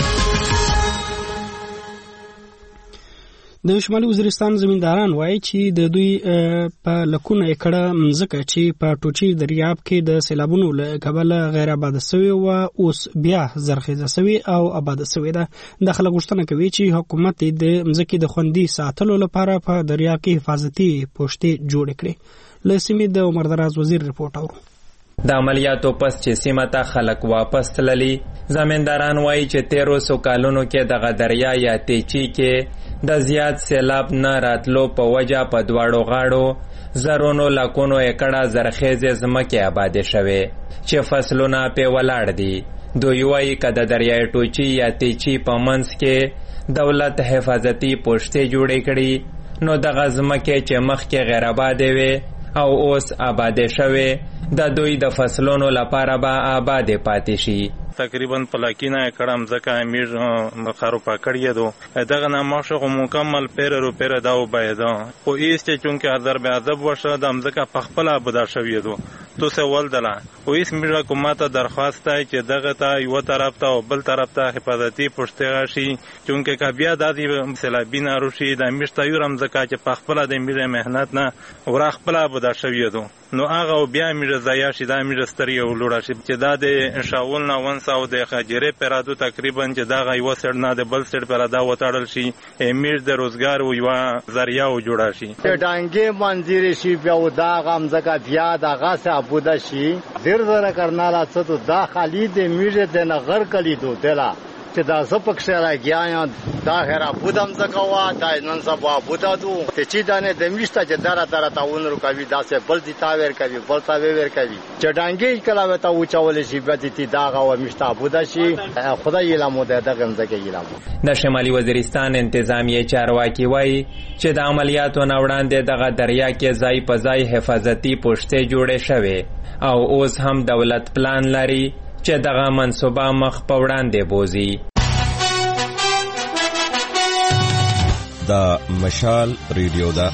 د شمالي وزیرستان زمینداران وایي چې د دوی په لکونه ایکړه مځکه چې په ټوچي دریاب کې د سیلابونو له کبله غیر آباد شوی و اوس بیا زرخیزه شوی او آباد شوی ده. د خلک غوښتنه کوي چې حکومت د مځکې د خوندي ساتلو لپاره په دریاب کې حفاظتي پوښتې جوړ کړي. له سیمې د عمر دراز وزیر رپورټ اورو. د عملیاتو پس چې سیمه ته خلک واپس تللی، زمینداران وایي چې تیرو سو کالونو کې دغه دریا یا تیچی کې د زیات سیلاب نه راتلو په وجه په دواړو غاړو زرونو لکونو ایکړه زرخیزې ځمکې آبادې شوې چې فصلونه پې ولاړ دي. دوی وایي که د دریای ټوچي یا تیچي په منځ کې دولت حفاظتي پوښتې جوړې کړي نو دغه ځمکې چې مخکې غیر آبادې وې او اوس آبادې شوې د دوی د فصلونو لپاره به آبادې پاتې شي. تقریبا پلاکینا کړم ځکه امیر خارو پکړی دو دغه نامشه مکمل پیر رو پیر داو بایدا خو ایست چونکه هزار به ادب وشه د امزکه پخپل ابدا شوی دو تو سه ولدلا او ایس میر حکومت درخواست ہے چې دغه ته یو طرف ته او بل طرف ته حفاظتي پښتې راشي چونکه کبیا د دې سیلابین روشي د امشته یورم ځکه چې پخپل د امیر مهنت نه ور خپل ابدا شوی دو نو هغه بیا امیر زیا شي د امیر ستري او لوړه شي چې دا د شاول نه ون او د خجره پرادو تقریبا چې دا غي وسړ نه د بل سړ پرادا وټړل شي امیر د روزګار او یو ذریعہ او جوړا شي ډانګې منځري شي بیا و دا غم زکه بیا دا غاسه ابودا شي زر زر کرناله څه دا خالد امیر د نغر کلی دو تلا چې دا زپک سره راګیایم دا هرا بودم زکوا دا نن سبا بودادو ته چې دانه د میشته چې دره دره تاون رو کوي دا څه بل دي تاور کوي بل تاور کوي چډانګي کلاوه تا وچول شي بد دي دا غو میشته بودا شي خدای له مو ده دغه ځکه یلام. د شمالي وزیرستان انتظامیه چارواکي وایي چې د عملیاتو نه وړاندې دغه دریا کې ځای په ځای حفاظتي پوښتې جوړې شوې او اوس هم دولت پلان لري چې دغه منصوبه مخ په وړاندې بوزي. دا مشال ریډیو ده.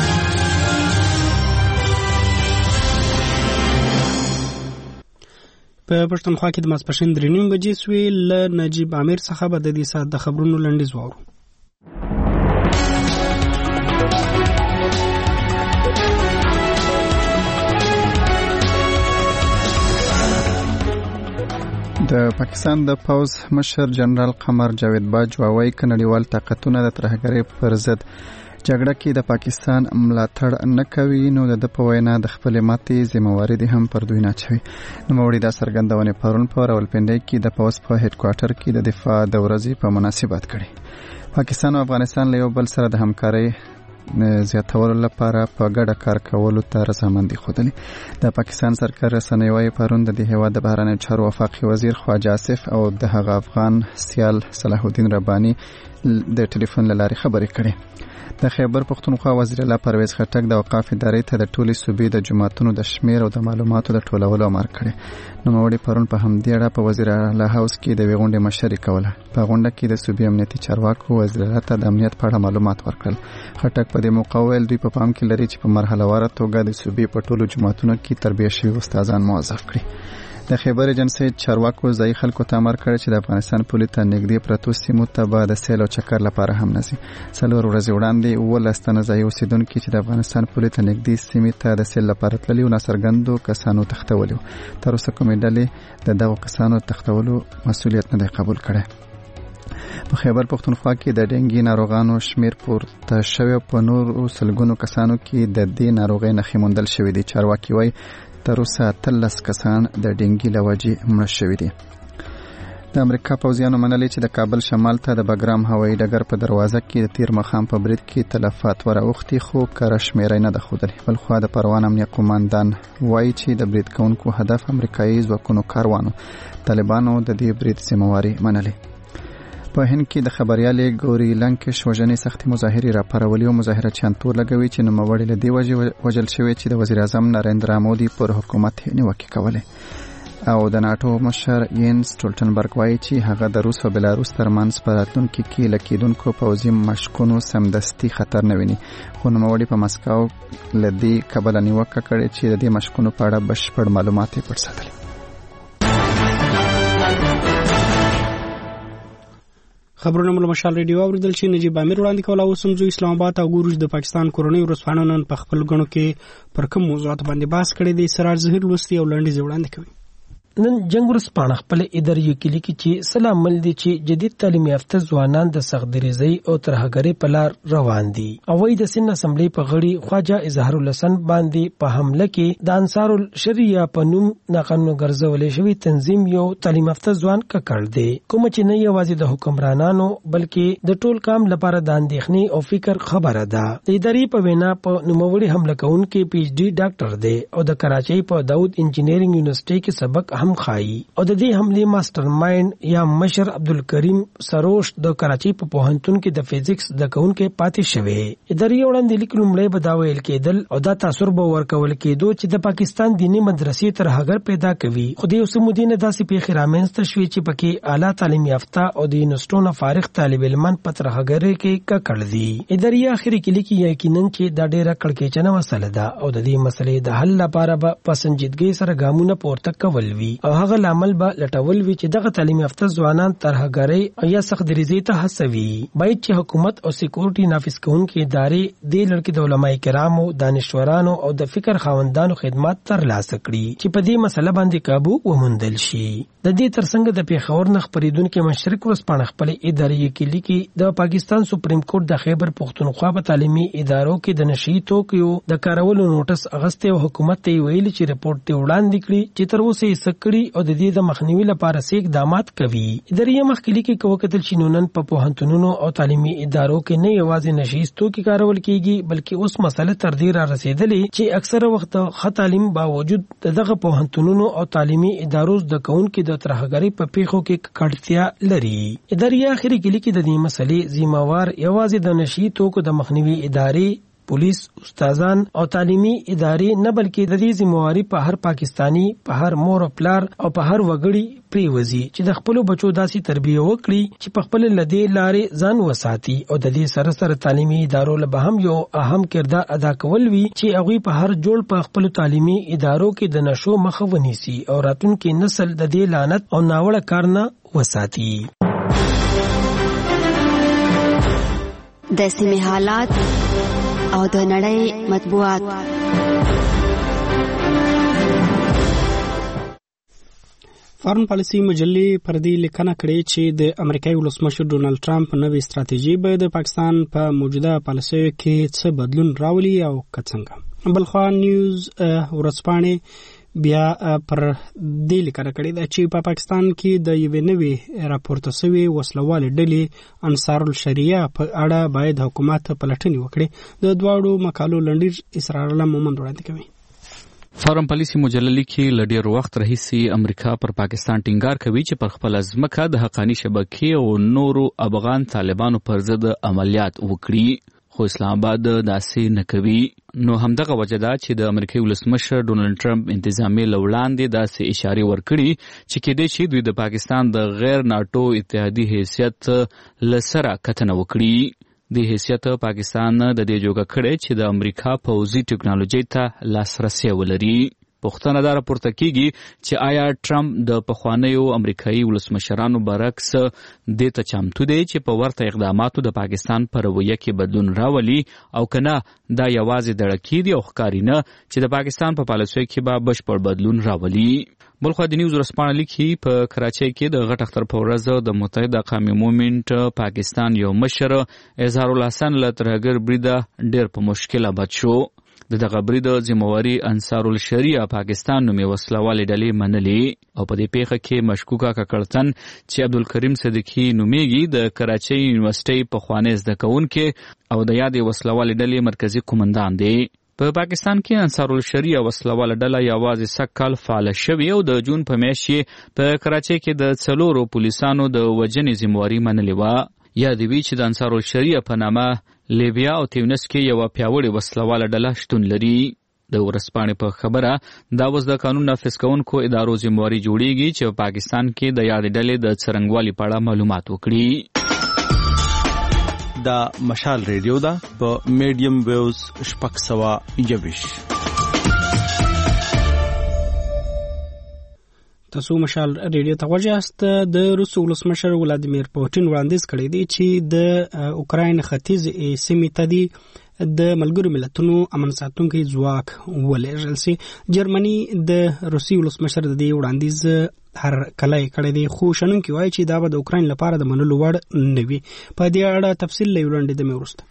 په پښتونخوا کې د ماسپښین درې نیمې بجې سوې. له نجیب عامر څخه به د دې ساعت د خبرونو لنډیز واورو. د پاکستان د پوز مشر جنرال قمر جاوید باجوا وايي ک نړیوال طاقتونه د ترهګرۍ پر ضد جګړه کې د پاکستان ملاتړ نه کوي نو د په وینا د خپل ماتې ذمہواری دي هم پر دوی نه چوي. نو موري دا سرګندونه پرون په راولپنډي کې د پوز په هډ کوارټر کې د دفاع د ورځې په مناسبت کړي. پاکستان او افغانستان له یو بل سره د همکارۍ زیاتولو لپاره په ګډه کار کولو ته رضامندي ښودلې. د پاکستان سرکار رسنۍ وايي پرون د دې هیواد د بهرنیو چارو وفاقي وزیر خواجه آصف او د هغه افغان سیال صلاح الدین رباني د ټلیفون له لارې خبرې کړې. د خیبر پښتونخوا وزیر اعلی پرویز خټک د اوقاف ادارې ته د ټولي صوبې د جماعتونو د شمیر او د معلوماتو د ټولولو امر کړی. نو موري پرون په همدې اړه په وزیر اعلی هاوس کې د غونډې مشري کوله. په غونډه کې د صوبې امنیتي چارواکو وزیر اعلی ته د امنیت په اړه معلومات ورکړل. خټک په دې موقع ویل دوی په پام کې لري چې په مرحله وار توګه د صوبې په ټولو جماعتونو کې تربیه شوي استادان موظف کړي. د خیبر ایجنسی چارواکو ځای خلکو ته امر کړی چې د افغانستان پولې ته نږدې پرتو سیمو ته به د سیل او چکر لپاره هم نځي. څلور ورځې وړاندې اوولس تنه ځایي اوسېدونکي چې د افغانستان پولې ته نږدې سیمې ته د سیل لپاره تللي وو ناڅرګندو کسانو تښتولي وو. تر اوسه کومې ډلې د دغو کسانو تښتولو مسؤلیت نه دی قبول کړی. په خیبر پښتونخوا کې د ډینګي ناروغانو شمیر پورته شوی په نورو سلګونو کسانو کې د دې ناروغۍ نښې موندل شوې دي. چارواکي وایي تر اوسه اتلس کسان د ډینګي له وجې مړه شوي دي. د امریکا پوځیانو منلي چې د کابل شمال ته د بګرام هوایي ډګر په دروازه کې د تیر ماښام په برید کې تلفات وراوښتي خو کره شمیرې نه ده ښودلې. بلخوا د پروان امنیه قوماندان وایي چې د برید کوونکو هدف امریکایي ځواکونو کاروانو. طالبانو د دې برید ذمہواری منلې. په هند کې د خبريالې ګوري لنکش وژنې سختي مظاهرې راپارولې او مظاهرچیان تور لګوي چې نوموړي له دې وجې وژل شوی چې د وزیر اعظم نریندرا مودي پر حکومت نیوکې کولې. او د ناتو مشر ینس ټولټنبرګ وایي چې هغه د روس او بلاروس ترمنځ په راتلونکي کې له کېدونکو پوځي مشقونو سمدستي خطر نه ویني. خو نوموړي په مسکو له دې کبله نیوکه کړې چې د دې مشقونو په اړه بشپړ معلومات یې پټ ساتلي. خبرونه مو مشال ریډیو اوریدل چې نجیب امیر وړاندې کوله. اوس هم زه اسلام آباد او ګورج د پاکستان کورنۍ ورځپاڼو نن په خپل غنو کې پر کوم موضوعات باندې بحث کړی دی. سراج ظهیر لوستي او لنډیز وړاندې کوي. نن جنگ ورځپاڼه خپل اداري کې لیکي چې سلام مل دي چې جدید تعلیم یافته ځوانان د سختدریزۍ او ترهګرۍ په لار روان دي. او وایي د سن اسمبلی په غړي خواجه اظهار الحسن باندې په حمله کې د انصار الشریعه په نوم ناقانونه ګرځولې شوی تنظیم یو تعلیم یافته ځوان ککړ دی، کوم چې نه یوازې د حکمرانانو بلکې د ټول کام لپاره د اندېښنې او فکر خبره ده. د اداري په وینا په نوموړي حمله کوونکي پی ایچ ډي ډاکټر دی او د کراچۍ په داود انجینرینګ یونیورسيټي کې سبق هم خایي. او د دې حمله ماستر مایند یا مشر عبدالکریم سروش د کراچۍ په پوهنتون کې د فزکس د کونکو پاتې شوی. اداري وړاندې لیکلو مړی به دا ویل کېدل او دا تاثر به ورکول کېدو چې د پاکستان دینی مدرسې تر هغه پیدا کوي. خو د اوس مدینه داسې پیښې رامنځته شوې چې پکې اعلی تعلیم یافته او د یونیورسيټونو فارغ طالب علمان په ترهګرۍ کې ککړ دي. اداري اخري کې لیکي یقینا چې دا ډیره کړکېچنه مسله ده او د دې مسلې د حل لپاره به په سنجیدګۍ سره ګامونه پورته کول وي او هغه لامل به لټول وي چې دغه تعلیم یافته ځوانان ترهګرۍ یا سختدریزۍ ته هڅوي. باید چې حکومت او سکیورټي نافذ کوونکې ادارې د لړکې د علماء کرامو، دانشورانو او د فکر خاوندانو خدمات ترلاسه کړي چې په دې مسله باندې قابو وموندل شي. د دې ترڅنګ د پیښور نه خبرېدونکو مشرق ورځپاڼه خپل اداري کې لیکي د پاکستان سپریم کورټ د خیبر پښتونخوا په تعلیمي ادارو کې د نشي توکیو د کارولو نوټس اغسته او حکومت ته ویلي چې رپورټ ته وړاندې کړي چې تر اوسه یې څه کړي او د دې د مخنیوي لپاره سي اقدامات کوي. اداري مخکلي کې کوکتل شینونن په پوهنتونونو او تعلیمي ادارو کې نه یوازې نشیستو کې کارول کیږي بلکې اوس مسله تر دې را رسیدلې چې اکثره وخت خط تعلیم باوجود دغه پوهنتونونو او تعلیمي ادارو د کونکو د ترهګری په پیښو کې کړتیا لري. اداري اخري کې لیکي د دې مسلې ذمہوار یوازې د نشي توکو د مخنیوي ادارې پولیس، استادان او تعلیمي ادارې نه بلکې د دې ذمہواری په هر پاکستانی، په هر مور او پلار او په هر وګړي پریوزي چې د خپل بچو داسې تربیه وکړي چې په خپل لدې لارې ځان وساتي او د دې سره سره تعلیمي ادارو له هم یو اهم کردار ادا کول وي چې هغه په هر جوړ په خپل تعلیمي ادارو کې د نشو مخه ونیسي او راتلونکي نسل د دې لعنت او ناوړه کار نه وساتي. د سیمې حالات او د نړۍ مطبوعات. فارن پالیسي مجلې پر دې لیکنه کړې چې د امریکایي ولسمشر ډونالد ټرمپ نوې ستراتیژي به د پاکستان په موجوده پالیسیو کې څه بدلون راولي او که څنګه. بلخوا نیوز ورځپاڼې بیا پر دې لیکنه کړې ده چې په پاکستان کې د یوې نوې راپورته شوې وسلوالې ډلې انصار الشریعه په اړه باید حکومت پلټنې وکړي. د دواړو مقالو لنډیز اسرار الله مومند وړاندې کوي. فارن پالیسي مجله لیکي ل ډیر وخت راهیسې امریکا پر پاکستان ټینګار کوي چې پر خپل ځمکه د حقانی شبکې او نورو افغان طالبانو پر ضد عملیات وکړي، خو اسلام آباد داسې نه کوي. نو همدغه وجه ده چې د امریکایي ولسمشر ډونالد ټرمپ انتظامیې له وړاندې داسې اشارې ورکړي چې کېدای شي دوی د پاکستان د غیر ناټو اتحادي حیثیت له سره کتنه وکړي. د حیثیت پاکستان د دې جوګه کړی چې د امریکا پوځي ټکنالوژي ته لاسرسی ولري. پوښتنه دا راپورته کیږي چې آیا ټرمپ د پخوانیو امریکایي ولسمشرانو برعکس دې ته چمتو دی چې په ورته اقداماتو د پاکستان پر رویه کې بدلون راولي او کنه دا یوازې دړکی دی او ښکاري نه چې د پاکستان په پالیسیو کې به بشپړ بدلون راولي. بلخوا د نیوز ورځپاڼه لیکي په کراچۍ کې د غټ اختر په ورځ د متحده قومي مومنټ پاکستان یو مشر اظهار الحسن له ترهګر بریده ډېر په مشکله بد شو. د دغه برید ذمہواری انصار الشریعه پاکستان نومې وسلوالې ډلې منلې او په دې پیښه کې مشکوکه ککړتن چې عبدالکریم صدیقي نومیږي د کراچۍ یونیورسيټي پخوانی زده کوونکی او د یادې وسلوالې ډلې مرکزی قومندان دی. په پاکستان کې انصار الشریعه وسلواله ډله یوازې سږ کال فعاله شوې او د جون په میاشت کې په کراچۍ کې د څلورو پولیسانو د وژنې ذمہواری منلې وه. یاد وی چې د انصار الشریعه په نامه لیبیا او تیونس کې یو پیاوړی وسلواله ډله شتون لري. د ورځپاڼې په خبره دا اوس د قانون نافذ کوونکو ادارو ذمہواری جوړیږي چې په پاکستان کې د یادې ډلې د څرنګوالي په اړه معلومات وکړي. دا مشال ریډیو ده په میډیم ویوز شپږ سوه یوویشت. تاسو مشال ریډیو ته وژاست. د روس ولسمشر ولادیمیر پوتین وړاندیز کړی دی چې د اوکراین ختیځ سیمې ته دی د ملګرو ملتونو امن ساتونکي ځواک ولېږل سي. جرمني د روسي ولسمشر د دې وړاندیز هر کله کړی دی، خو شنونکي وایي چې دا به د اوکراین لپاره د منلو وړ نه وي. په دې اړه تفصیل له وړاندې د مې وروسته.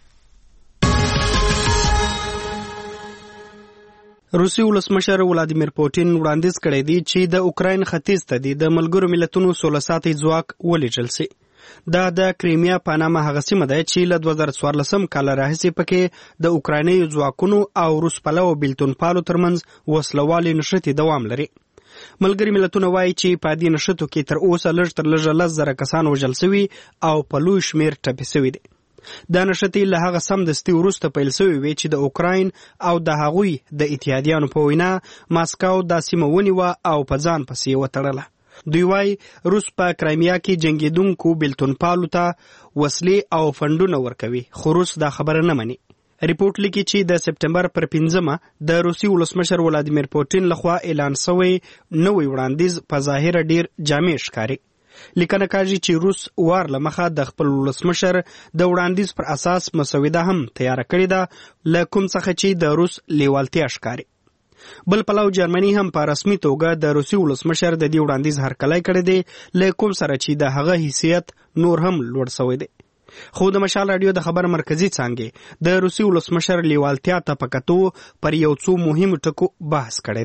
روسي ولسمشر ولادیمیر پوتین وړاندیز کړی دی چې د اوکراین ختیځ ته دی د ملګرو ملتونو سوله ساتي ځواک ولېږل سي. دا د کریمیا په نامه هغه سیمه ده چې له دوه زره څوارلسم کال راهیسې پکې د اوکرایني ځواکونو او روس پلو بیلتون پالو ترمنځ وسلوالې نښتې دوام لري. ملګري ملتونه وایي چې په دې نښتو کې تر اوسه لږ تر لږه لس زره کسان وژل سوي او په لوی شمېر ټپي سوي دي. دا نښتې له هغه سمدستي وروسته پیل سوي وې چې د اوکراین او د هغوی د اتحادیانو په وینا ماسکو دا سیمه ونیوه او په ځان پسې یې وتړله. دوی وایي روس په کرایمیا کې جنګېدونکو بیلتون پالو ته وسلې او فنډونه ورکوي، خو روس دا خبره نه مني. ریپورت لیکي چې د سپټمبر پر پنځمه د روسي ولسمشر ولادیمیر پوتین لخوا اعلان شوی نوی وړاندیز په ظاهره ډیر جامع ښکاري. لیکنه کاږي چې روس وار له مخه د خپل ولسمشر د وړاندیز پر اساس مسوده هم تیاره کړې ده، له کوم څخه چې د روس لیوالتیا ښکاري. بل پلو جرمني هم په رسمي توګه د روسي ولسمشر د دې وړاندیز هرکلی کړی دی، له کوم سره چې د هغه حیثیت نور هم لوړ شوی دی. خو د مشال رادیو د خبر مرکزی څانګې د روسي ولسمشر لیوالتیا ته په کتو پر یو څو مهم ټکو بحث کړی دی.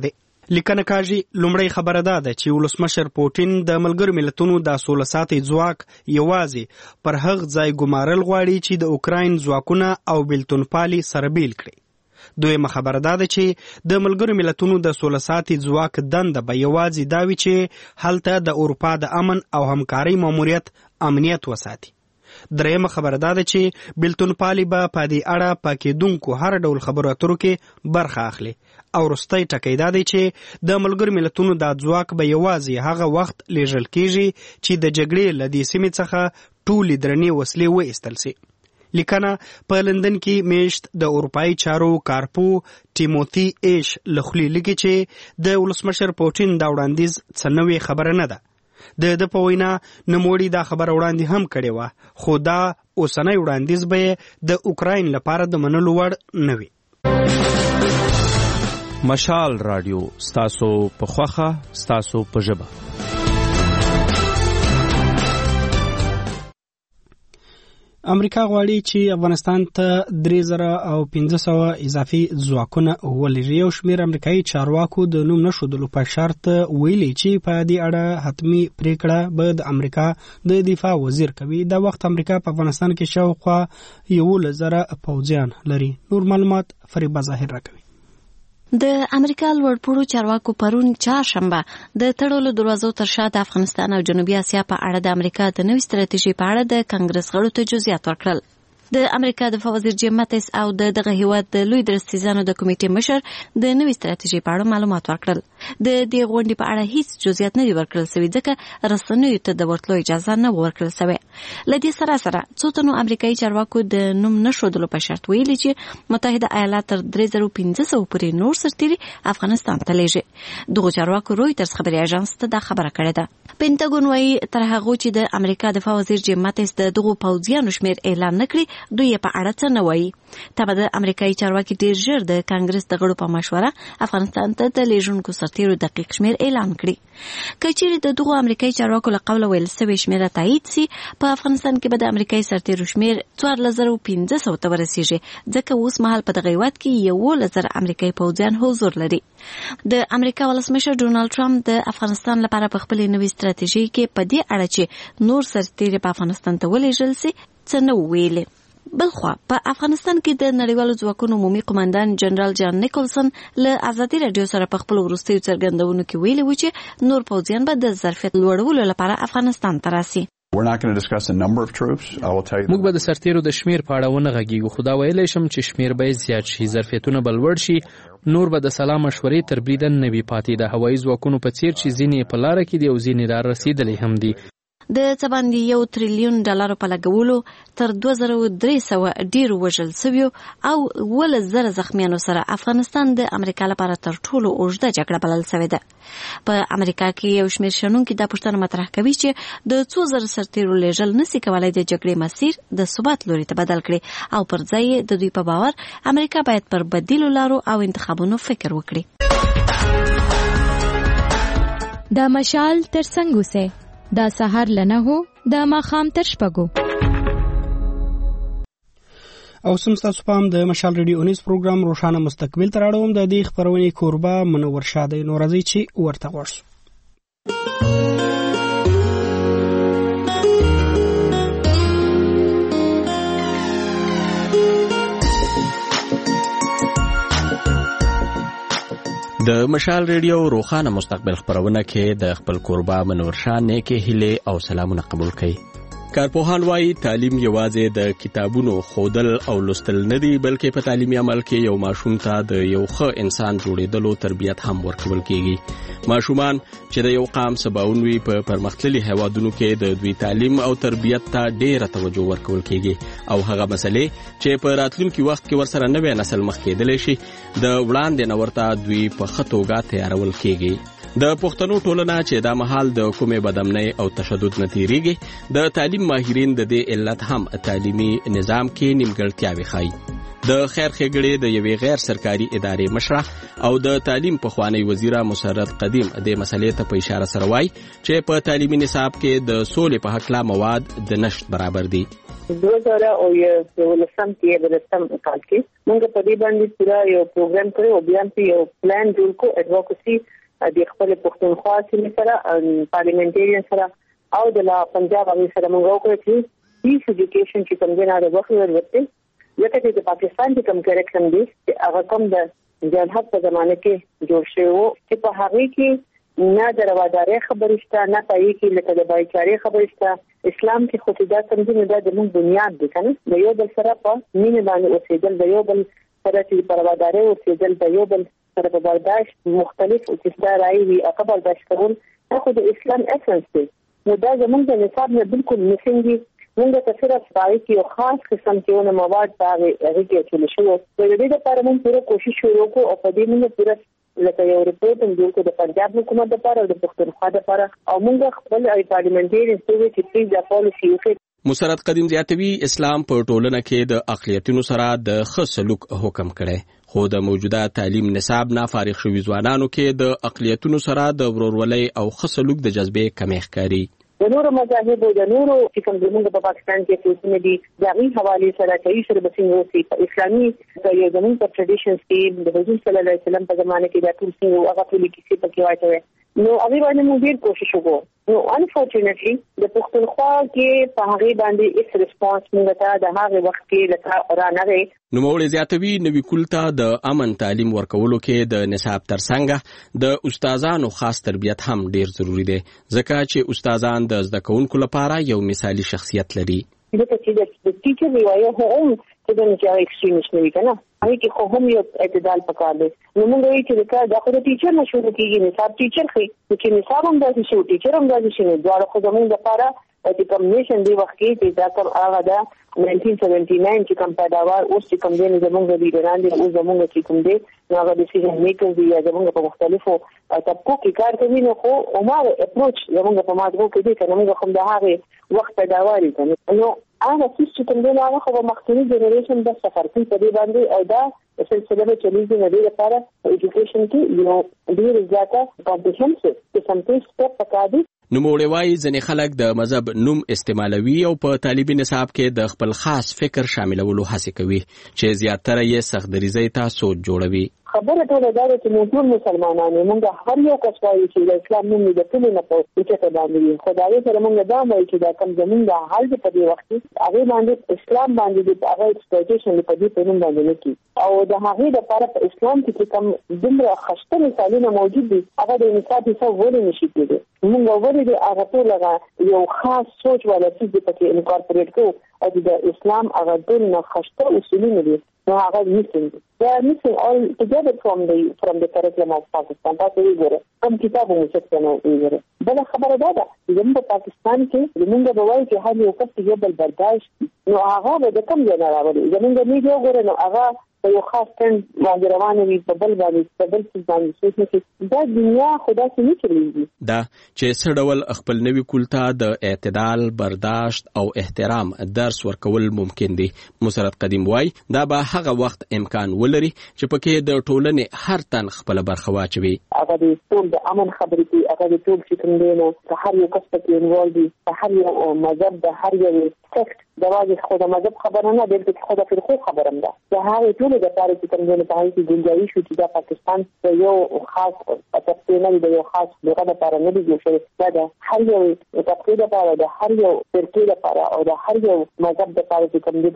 لیکنه کاږي لومړی خبره دا ده چې ولسمشر پوټین د ملګرو ملتونو د سوله ساتي ځواک یوازې پر هغه ځای ګمارل غواړي چې د اوکراین ځواکونه او بیلتونپالي سره بیل کړي. دویمه خبره دا ده چې د ملګرو ملتونو د سوله ساتي ځواک دنده به یوازې دا وي چې هلته د اروپا د امن او همکارۍ ماموریت امنیت وساتي. درېمه خبره دا ده چې بیلتونپالي به په دې اړه په کېدونکو هر ډول خبرو اترو کې برخه اخلي. او وروستی ټکی دا دی چې د ملګرو ملتونو دا ځواک به یوازې هغه وخت لیږل کیږي چې د جګړې له دې سیمې څخه ټولې درنې وسلې وایستل سي. لیکنه په لندن کې میشت د اروپایي چارو کارپو ټیموتی ایش له خولې لیکي چې د ولسمشر پوټین دا وړاندیز څه نوې خبره نه ده. د د په وینا نوموړي دا خبره وړاندې هم کړې وه، خو دا اوسنی وړاندیز به د اوکراین لپاره د منلو وړ نه وي. مشال رادیو ستاسو په خوخه ستاسو په ژبه. امریکا غواړي چې افغانستان ته درې زره او پنځه سوه اضافي ځواکونه ولېږي. یو شمېر امریکایي چارواکو د نوم نه ښودلو په شرط ویلي چې په دې اړه حتمي پریکړه به د امریکا د دفاع وزیر کوي. دا وخت امریکا په افغانستان کې شاوخوا یولس زره پوځیان لري. نور معلومات فریبا ظاهر راکوي. د امریکا لوړپوړو چارواکو پرون چهارشنبه د تړلو دروازو تر شا د افغانستان او جنوبي اسیا په اړه د امریکا د نوې ستراتیژۍ په اړه د کانګرس غړو ته جزئیات ورکړل. د امریکا د دفاع وزیر جیم ماتیس او د دغه هیواد د لوی درستیزانو د کمیټې مشر د نوې ستراتیژۍ په اړه معلومات ورکړل. د دې غونډې په اړه هیڅ جزئیات نه دي ورکړل شوي ځکه رسنیو ته د ورتلو اجازه نه ورکړل شوې. له دې سره سره څو تنو امریکایي چارواکو د نوم نه ښودلو په شرط ویلي چې متحده ایالات تر درې زره پنځه سوه پورې نور سرتیري افغانستان ته لیږي. دغو چارواکو رویټرز خبري اژانس ته دا خبره کړې ده. پینټاګون وایي تر هغه چې د امریکا دفاع وزیر جیم ماتیس د دغو پوځیانو شمېر اعلان نه کړي، دوی یې په اړه څه نه وایي. تمه د امریکایي چارواکي ډېر ژر د کانګرس د غړو په مشوره افغانستان ته د لیږونکو سرتیرو دقیق شمېر اعلان کړي. که چیرې د دغو امریکایي چارواکو له قوله ویل سوی شمېره تایید سي، په افغانستان کې به د امریکایي سرتیرو شمېر څوارلس زره پنځه سوه ته ورسیږي، ځکه اوس مهال په دغه هیواد کې یولس زره امریکایي پوځیان حضور لري. د امریکا ولسمشر ډونالډ ټرمپ د افغانستان لپاره په خپلې نوې ستراتیژۍ کې په دې اړه چې نور سرتیري په افغانستان ته ولېږل سي څه نه ویلي. بلخوا په افغانستان کې د نړیوالو ځواکونو عمومي قومندان جنرال جان نیکلسن له ازادي راډیو سره په خپلو وروستیو څرګندونو کې ویلي و چې نور پوځیان به د ظرفیت لوړولو لپاره افغانستان ته راسي. موږ به د سرتیرو د شمیر په اړه ونه غږیږو، خو دا ویلی شم چې شمیر به زیات شي، ظرفیتونه به لوړ شي. نور به د سلا مشورې تر بریده نه وي پاتې. د هوایي ځواکونو په څیر چې ځینې په لاره کې دي او ځینې را رسېدلي هم دي. د څه باندې یو تریلیون ډالرو په لګولو تر دوه زره درې سوه ډېرو وژل سویو او اوولس زره زخمیانو سره افغانستان د امریکا لپاره تر ټولو اوږده جګړه بلل سوې ده. په امریکا کې یو شمېر شنونکي دا پوښتنه مطرح کوي چې د څو زره سرتیرو لیږل نسي کولی د جګړې مسیر د ثبات لوري ته بدل کړي او پر ځای یې د دوی په باور امریکا باید پر بدیلو لارو او انتخابونو فکر وکړي. د مشال تر څنګ اوسئ. دا سهار لنه هو د ماښام تر شپږو. او سم ستاسو پام د مشال ریډیو نیوز پروګرام روښانه مستقبل تر اړوم. د دې خبرونې کوربه منور شاده نو راځي چې ورته ورسو. د مشال ریډیو روښانه مستقبل خبرونه کې د خپل کوربه منور شاه نیکې هیلې او سلامونه قبول کړئ. کارپوهان وایي تعلیم یوازې د کتابونو ښودل او لوستل نه دي، بلکې په تعلیمي عمل کې یو ماشوم ته د یو ښه انسان جوړېدلو تربیت هم ورکول کېږي. ماشومان چې د یو قام سباون وي په پرمختللي هیوادونو کې د دوی تعلیم او تربیت ته ډېره توجه ورکول کېږي او هغه مسلې چې په راتلونکي وخت کې ورسره نوی نسل مخ کېدلی شي د وړاندې نه ورته دوی په ښه توګه تیارول کېږي. د پښتنو ټولنه چې دا مهال د کومې بدامنۍ او تشدد نه تیریږي، د تعلیم ماهرین د دې علت هم تعلیمي نظام کې نیمګړتیاوې ښایي. د خیر ښېګړې د یوې غیر سرکاري ادارې مشره او د تعلیم پخوانی وزیره مسرت قدیم د مسلې ته په اشاره سره وایي چې په تعلیمي نصاب کې د سولې په هکله مواد د نشت برابر دي. دو هزار او یولسم کې ولسم کال کې موږ په دې باندې پورا یو پروګرام کړو او بیا یو پلان جوړ کړو ایڈوکسي د خپل پښتونخوا سیمې سره پارلیمنټریان سره او د پنجاب هغه سره موږ وکړو چې پیس ایجوکیشن چې کوم نه د وخت ورته لکه چې د پاکستان کې کوم کریکشن دی چې هغه کوم د جنحت په زمانه کې جوړ شوی وو چې په هغه کې نه د روادارۍ خبرې شته نه پای کې لکه د بایچاري خبرې شته اسلام کې خو دا څنګه نه د موږ بنیاد دي کنه د یو بل سره په مینه باندې اوسېدل د یو بل سره چې په روادارۍ اوسېدل د یو بل سره په برداشت مختلف او چې راي وي هغه برداشت کول دا خو د اسلام اسنس دی نو دا زموږ د نصاب نه بالکل مسنګي موږ ته صرف پای کې یو خاص قسم کې ونه مواد باغ هغه کې شو په دې لپاره موږ پوره کوشش وکړو او په دې موږ پوره لکه یو ریپورت هم جوړ کړ د پنجاب حکومت لپاره او د پښتونخوا لپاره او موږ خپل پارلیمنټري انسټیټیوټ چې پریز د پالیسی وکړي مسرت قدیم زیاتوي اسلام په ټولنه کې د اقلیتونو سره د ښه سلوک حکم کړي خو د موجوده تعلیم نصاب نه فارغ شوي ځوانانو کې د اقلیتونو سره د ورورولۍ او ښه سلوک د جذبې کمی ښکاري د نورو مذاهب او د نورو چې کوم زموږ په پاکستان کې څه دي د غي حواله سره کوي سره بسنګ وسی په اسلامي یو زموږ په ټریډیشنز کې د رسول صلی الله علیه وسلم په زمانه کې د ټول څه هغه ټول کیسې پکې وایي نو هغه باندې موږ ډیر کوشش وکړو نو انفورچونټلی د پښتونخوا کې په هغه باندې هیڅ ریسپانس موږ ته د هغه وخت کې لکه را نه غي نو موږ زیاتوي نوې کولتا د امن تعلیم ورکولو کې د نصاب ترڅنګ د استادانو خاص تربیت هم ډیر ضروری دی ځکه چې استادان د زده کوونکو لپاره یو مثالی شخصیت لري د ټیچر ویوایو هم چې د نجار ایکستریمیست نه وي کنه هغه کې خو هم یو اعتدال پکار دی نو موږ وایو چې دا خو د ټیچر نشو کېږي نصاب ټیچر خي چې نصاب هم داسې شو ټیچر هم داسې شي دا خو زموږ لپاره د کمیشن دی وخت کې چې دا کوم هغه دا nineteen seventy-nine چې کوم پیداوار اوس چې کوم دی زموږ د لیډران دي او زموږ چې کوم دی هغه ډیسیژن میکرز دي زموږ په مختلفو طبقو کې کار کوي نو خو عمر اپروچ زموږ په ماده کې دی کنه موږ هم د هغه وخت پیداوار دي نو هغه څه چې کوم دی هغه خو مخکنی جنریشن د سفر کوي په دې باندې او دا سلسله به چلیږي نه دی لپاره ایجوکیشن کې یو ډیر زیاته کمپریهنسیو چې سمټي سټپ پکادي نوموړی وایي ځینې خلک د مذهب نوم استعمالوي او په تعلیمي نصاب کې د خپل خاص فکر شاملولو هڅه کوي چې زیاتره یې سختدریزۍ ته سوچ جوړوي خبره ټوله دا ده چې موږ ټول مسلمانان یو موږ هر یو کس وایي چې د اسلام نوم د ټول نه په اوچته باندې خدای سره موږ دا وایي چې دا کم زمونږ د حال په دې وخت کې هغه باندې اسلام باندې د هغه ایکسپلویټیشن په دې په نوم باندې نه کی او د هغه لپاره په اسلام کې کوم دومره خشته مثالونه موجود دي هغه د انصاف څخه ولې نشي کېدای موږ ولې د هغه ټول یو خاص سوچ ولا څه په انکورپوریټ کوو او د اسلام هغه ټول نه خشته اصولونه دي نو هغه missing they are missing all together from the from the curriculum of Pakistan تاسو وګورئ کوم کتاب مو څه څنګه وګورئ بل خبره ده چې زموږ په پاکستان کې زموږ په وایي چې هر یو کس یو بل برداشت نو هغه د کوم ځای نه راوړي زموږ میډیا وګورئ نو هغه په یو خاص ټرند باندې روانه وي په بل باندې په بل څه باندې سوچ نه دا دنیا خدا څخه نه چلیږي دا چې سړول خپل نوې کولتا د اعتدال برداشت او احترام درس ورکول ممکن دي مسرت قدیم وای دا به هغه وخت امکان ولري چې پکې د ټولنې هر تن خپل برخه واچوي هغه د ټول د امن خبرې کوي هغه د ټول چې کوم دی نو هر یو کس پکې انوالو دي هر یو مذهب د هر یو سیکټ دا واجب خو د مذهب خبره نه دی چې خو د فرقو خبره ده دا هغه ټول د لپاره چې کوم دی په هغه کې ګنجایش شو چې د پاکستان په یو خاص تفصیل د یو خاص دغه لپاره نه دی جوړ شوی دا هر یو تفصیل لپاره د هر یو فرقې لپاره او د هر یو مذهب لپاره چې کوم دی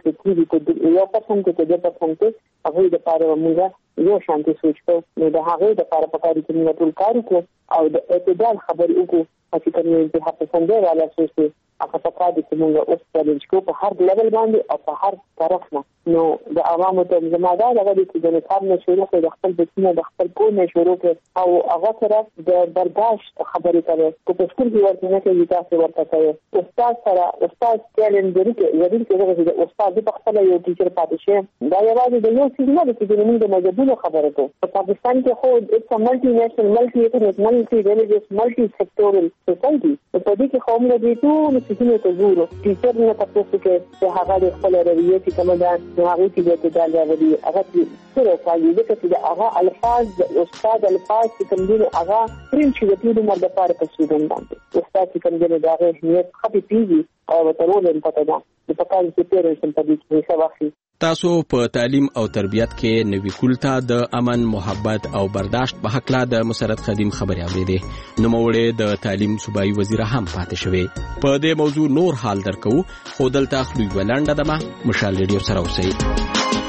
چې یو پرسنټ کې د پرسنټ هغه لپاره موږ یو شانتي سوچ کو نو د هغه لپاره په کار کې موږ ټول کار وکړو او د اعتدال خبرې وکړو چې کوم دی په پسنده والا سوچ هغه په کار کې موږ اوس چیلنج کوو په هر لیول باندې او په هر طرف نه نو د عوامو ته زموږ دا غوډي چې د نصاب نه شروع کړي د خپل بچنه د خپل کور نه شروع کړي او هغه سره د برداشت خبرې کوي په پښتون کې ورته نه کوي تاسو ورته کوي استاد سره استاد چیلنج لري چې یوه چې د استاد په خپل یو ټیچر پاتې شي دا یوازې د یو څه نه چې موږ د مجبورو خبره کوو په پاکستان کې خو it's a multinational multi-ethnic multi-religious multi-sectoral society په دې کې قوم لري ټول څه ته ګورو ټیچر نه تاسو کې چې هغه د خپل رویه چې کومه ده نو هغه چې د اعتدال راوړي هغه سره کوي چې د هغه الفاظ د استاد الفاظ چې کوم دي هغه پریم چې د ټول عمر د پاره په سودان باندې استاد چې کوم دي دا غوښنه اهمیت خپې پیږي او ترونه پته ده د پکال چې پیرنټ په دې کې سواخي. تاسو په تعلیم او تربیت کې نوی کولتا د امن، محبت او برداشت په حق لا د مسرت خدیم خبرې اورېدې. نو موړې د تعلیم صوبایي وزیر هم پاتې شوی. په دې موضوع نور حال درکو خو دلته خلوی ولنډه دمه مشال ریډیو سره اوسئ.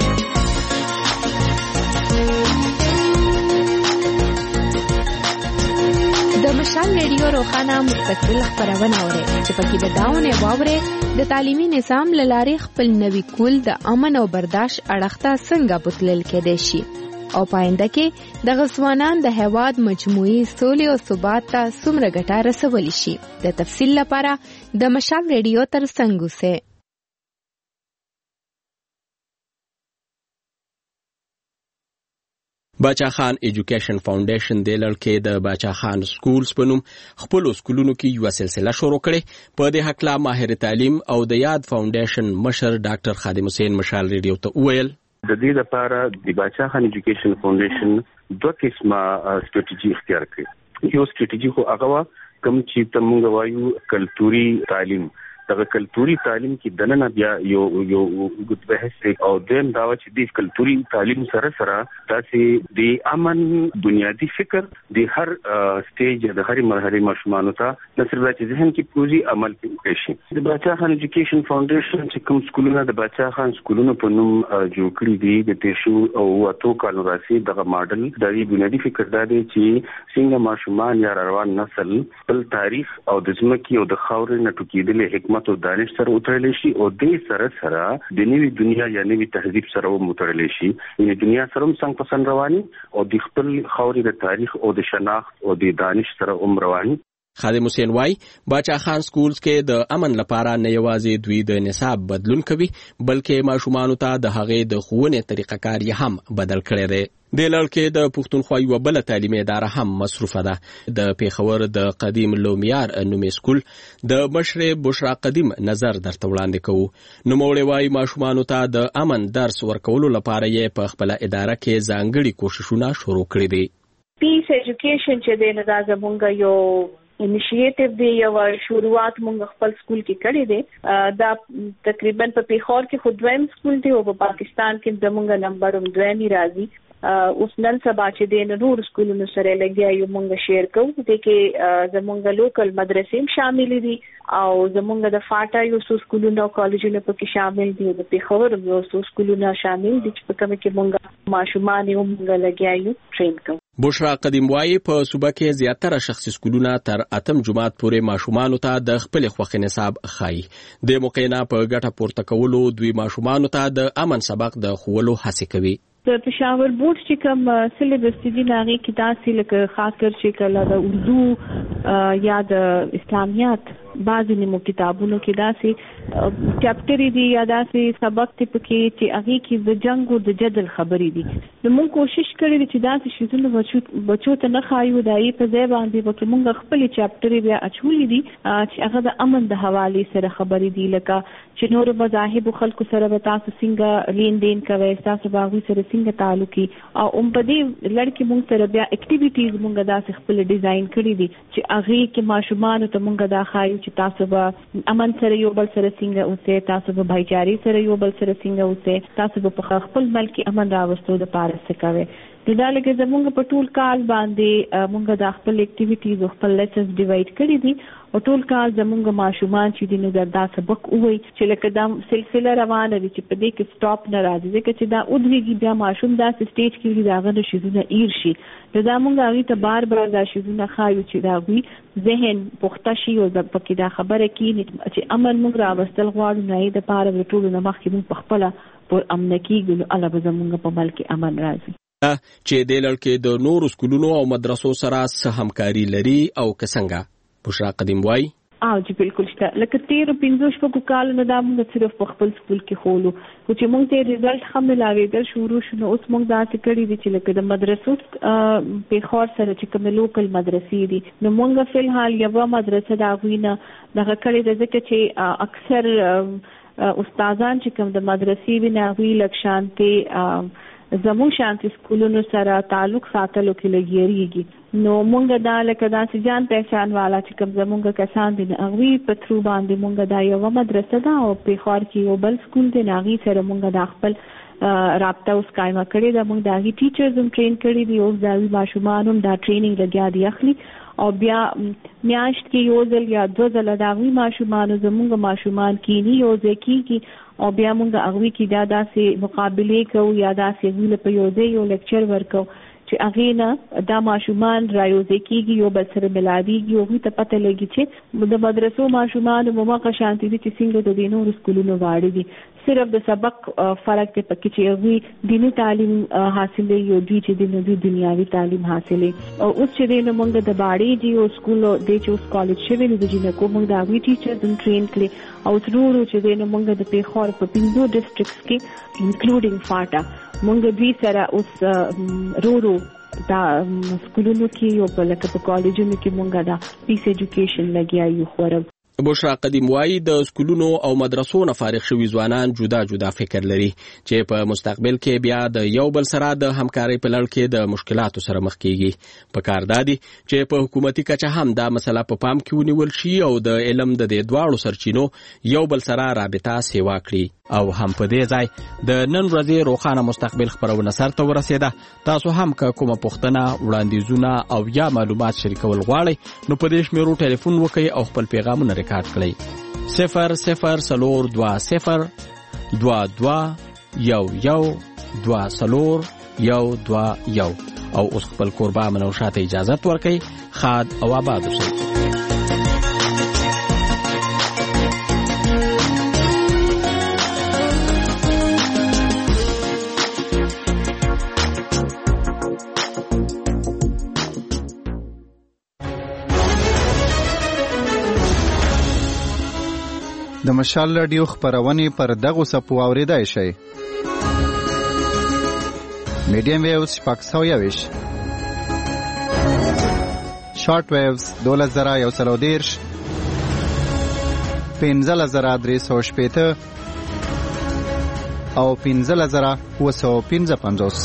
د مشال ریډیو روخانه مستقبل خبرونه اوري چې پکې د داونه واوري د تعلیمي نظام لارې خپل نوی کول د امن او برداشت اړخته څنګه بوتلل کېدای شي او پاینده کې د غسوانان د هواد مجموعي سولې او ثبات ته څومره ګټه رسولی شي. د تفصیل لپاره د مشال ریډیو تر څنګ اوسئ. باچا خان ایجوکیشن فاونډیشن د لړکې د باچا خان سکولز په نوم خپل سکولونو کې یو سلسله شروع کړې. په دې حق لا ماهر تعلیم او د یاد فاونډیشن مشر ډاکټر خادم حسین مشال ریډیو ته وویل د دې لپاره د باچا خان ایجوکیشن فاونډیشن دوه قسمه ستراتیژي اختیار کړې. یو ستراتیژي خو هغه کوم چې تمونږ وایو کلتوري تعلیم. دغه کلتوري تعلیم کې دننه بیا یو یو وګت بحث او دیم دا چې د کلتوري تعلیم سره سره تاسې د امن بنیادی فکر د هر سټیج د هر مرحله ماشومان ته د سره چې ذهن کې پوری عمل کوي شي. د باچا خان ایجوکیشن فاونډیشن چې کوم سکولونه د باچا خان سکولونو په نوم جوړ کړی دي د تیشو او واتو کالو راسي دغه ماډل د بنیادی فکر دا دی چې څنګه ماشومان یا روان نسل خپل تاریخ او د ځمکې او د خاورې نه ټوکېدلې حکمت او دانش سره وترلی شي او د سره سره د نوې دنیا یا نوې تهذیب سره وترلی شي. یعنی دنیا سره هم څنګه پسند رواني او د خپل خاورې د تاریخ او د شناخت او د دانش سره هم رواني. خادم حسین وای باچا خان سکولز کې د امن لپاره نه یوازې دوی د نصاب بدلون کوي بلکې ماشومان ته د هغې د ښوونې طریقه کار یې هم بدل کړی دی. د لړکې د پښتونخوا یوه بله تعلیمي اداره هم مصروفه ده. د پیښور د قدیم لومیار نومي سکول د مشرې بشرا قدیم نظر درته وړاندې کوو. نوموړې وایي ماشومانو ته د امن درس ورکولو لپاره یې په خپله اداره کې ځانګړي کوښښونه شروع کړي دي. پیس ایجوکیشن چې دی نو دا زمونږ یو انیشیټیو دی یو شروعات مونږ خپل سکول کې کړی دی. دا تقریبا په پیښور کې خو دویم سکول دی او په پاکستان کې زمونږ نمبر هم دویمي راځي. اوس نن سبا چې د نور سکولونو سره لګیا یو مونږ شیر کوو د کې زمونږ لوکل مدرسې هم شامل دي او زمونږ د فاټا یو څو سکولونه او کالجونه پکې شامل دي د پیښور یو څو سکولونه شامل دي چې په کوم کې مونږ ماشومان یو مونږ لګیا یو ټرین کوو. بشرا قدیم وایي په صوبه کې زیاتره شخصي سکولونه تر اتم جماعت پورې ماشومانو ته د خپل خوښې نصاب ښایي. د موقع نه په ګټه پورته کولو دوی ماشومانو ته د امن سبق د ښوولو هڅې کوي. د پېښور بورډ چې کوم سلیبس دي هغې کې داسې لکه خاص کر چې کله د اردو یا د اسلامیات بعضې نیمو کتابونو کې داسې چپټرې دي یا داسې سبق دی پکې چې هغې کې د جنګ او د جدل خبرې دي. نو موږ کوشش کړی دی چې داسې شیزونه بچو ته نه ښایو د هغې په ځای باندې به موږ خپلې چپټرې بیا اچولې دي چې هغه د امن د حوالې سره خبرې دي لکه چې نورو مذاهبو خلکو سره به تاسو څنګه لین دین کوئ تاسو به هغوی سره څنګه تعلقي او هم په دې لړ کې موږ سره بیا اکټیویټیز موږ داسې خپل ډیزاین کړي دي چې هغې کې ماشومانو ته موږ دا ښایو چې تاسو به امن سره یو بل سره څنګه اوسئ تاسو به بھایچاري سره یو بل سره څنګه اوسئ تاسو به په خپل ملک کې امن راوستو دپاره څه کوئ. د دا لکه زمونږ په ټول کال باندې مونږ د خپل اکټیویټیز او خپل لیسنز ډیوایډ کړي دي او ټول کال زمونږ ماشومان چې دي نو دا سبق ووایي چې لکه دا سلسله روانه وي چې په دې کې سټاپ نه راځي ځکه چې دا ودرېږي بیا ماشوم داسې سټیج کې وي د هغه د شیزونه ایر شي. نو دا مونږ هغوی ته بار بار دا شیزونه ښایو چې د هغوی ذهن پخته شي او پکې دا خبره کېږي چې امن مونږ راوستل غواړو نو هغې دپاره د ټولو نه مخکې مونږ پخپله پر امنه کېږو نو هله به زمونږ په ملک کې امن راځي. چې د لړکې د نورو سکولونو او مدرسو سره څه همکاري لري او که څنګه. بشرا قدیم وایي او چې بالکل شته لکه تیرو پنځو شپږو کالو نه دا موږ صرف په خپل سکول کې خولو خو چې موږ ته رزلټ ښه ملاوېدل شروع شو نو اوس موږ داسې کړي دي چې لکه د مدرسو پیښور سره چې کومې لوکل مدرسې دي نو موږ فی الحال یوه مدرسه د هغوی نه دغه کړې ده ځکه چې اکثر استادان چې کوم د مدرسې وي نه هغوی لږ شانتې زموږ شانتي سکولونو سره تعلق ساتلو کې لګیږي. نو مونږ دا لکه داسې جان پہچان والا چې کوم زموږ کسان دي هغوی په ترو باندې مونږ دا یوه مدرسه ده او پیښور کې یو بل سکول دی، هغوی سره مونږ دا خپل رابطه اوس قایمه کړې ده. موږ د هغې ټیچرز هم ټرین کړي دي، اوس د هغوی ماشومان هم دا ټریننګ لګیا دي اخلي او بیا میاشت کې یو ځل یا دوه ځله د هغوی ماشومانو زموږ ماشومان کینی یو ځای کېږي او بیا موږ هغوی کې دا داسې مقابلې کوو یا داسې هغوی له په یو ځای یو لیکچر ورکوو چې هغې نه دا ماشومان را یوځای کېږي، یو بل سره ملادېږي، هغوی ته پته لګي چې د مدرسو ماشومان هماغه شانتي دي چې څنګه د دې نورو سکولونو واړه دي. صرف د سبق فرق دی پکې چې هغوی دیني تعلیم حاصلوي او دوی چې دی دوی دنیاوي تعلیم حاصلوي. او اوس چې دی نو موږ د باړې دي او سکول دی چې اوس کالج شوی نو د جینکو موږ د هغوی ټیچرز هم ټرین کړي او ورو ورو چې دی نو موږ د پیښور په پنځو ډسټرکټس کې انکلوډینګ فاټا موږ دوی سره اوس رو رو دا سکولونو کې یو په لکه په کالجونو کې موږ دا پیس ایجوکیشن لګیا یو خورو. بشرا قدیم وایي د سکولونو او مدرسو نه فارغ شوي ځوانان جدا جدا فکر لري چې په مستقبل کې بیا د یو بل سره د همکارۍ په لړ کې د مشکلاتو سره مخ کیږي. په کار دادي چې په حکومتي کچه هم دا مسله په پام کې ونیول شي او د علم د دې دواړو سرچینو یو بل سره رابطه سیوا کړي. او هم په دې ځای د نن ورځې روښانه مستقبل خبرونه سرته ورسېده. تاسو هم که کومه پوښتنه، وړاندیزونه او یا معلومات شریکول غواړئ نو په دې شمیرو ټلیفون وکړئ او خپل پیغامونه ریکارډ کړئ. صفر صفر څلور دوه صفر دوه دوه یو یو دوه څلور یو دوه یو. او اوس خپل کوربه منوشه ته اجازت ورکړئ. ښاد او آباد اوسئ. د مشال رادیو خبرونه پر دغه سپو اوریدای شي. میډیم ویوز شپږ سوه یوویش، شارټ ویوز دوولس زره یو سل او دېرش، پنځلس زره درې سوه شپېته او پنځلس زره اووه سوه پنځه پنځوس.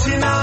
چې نه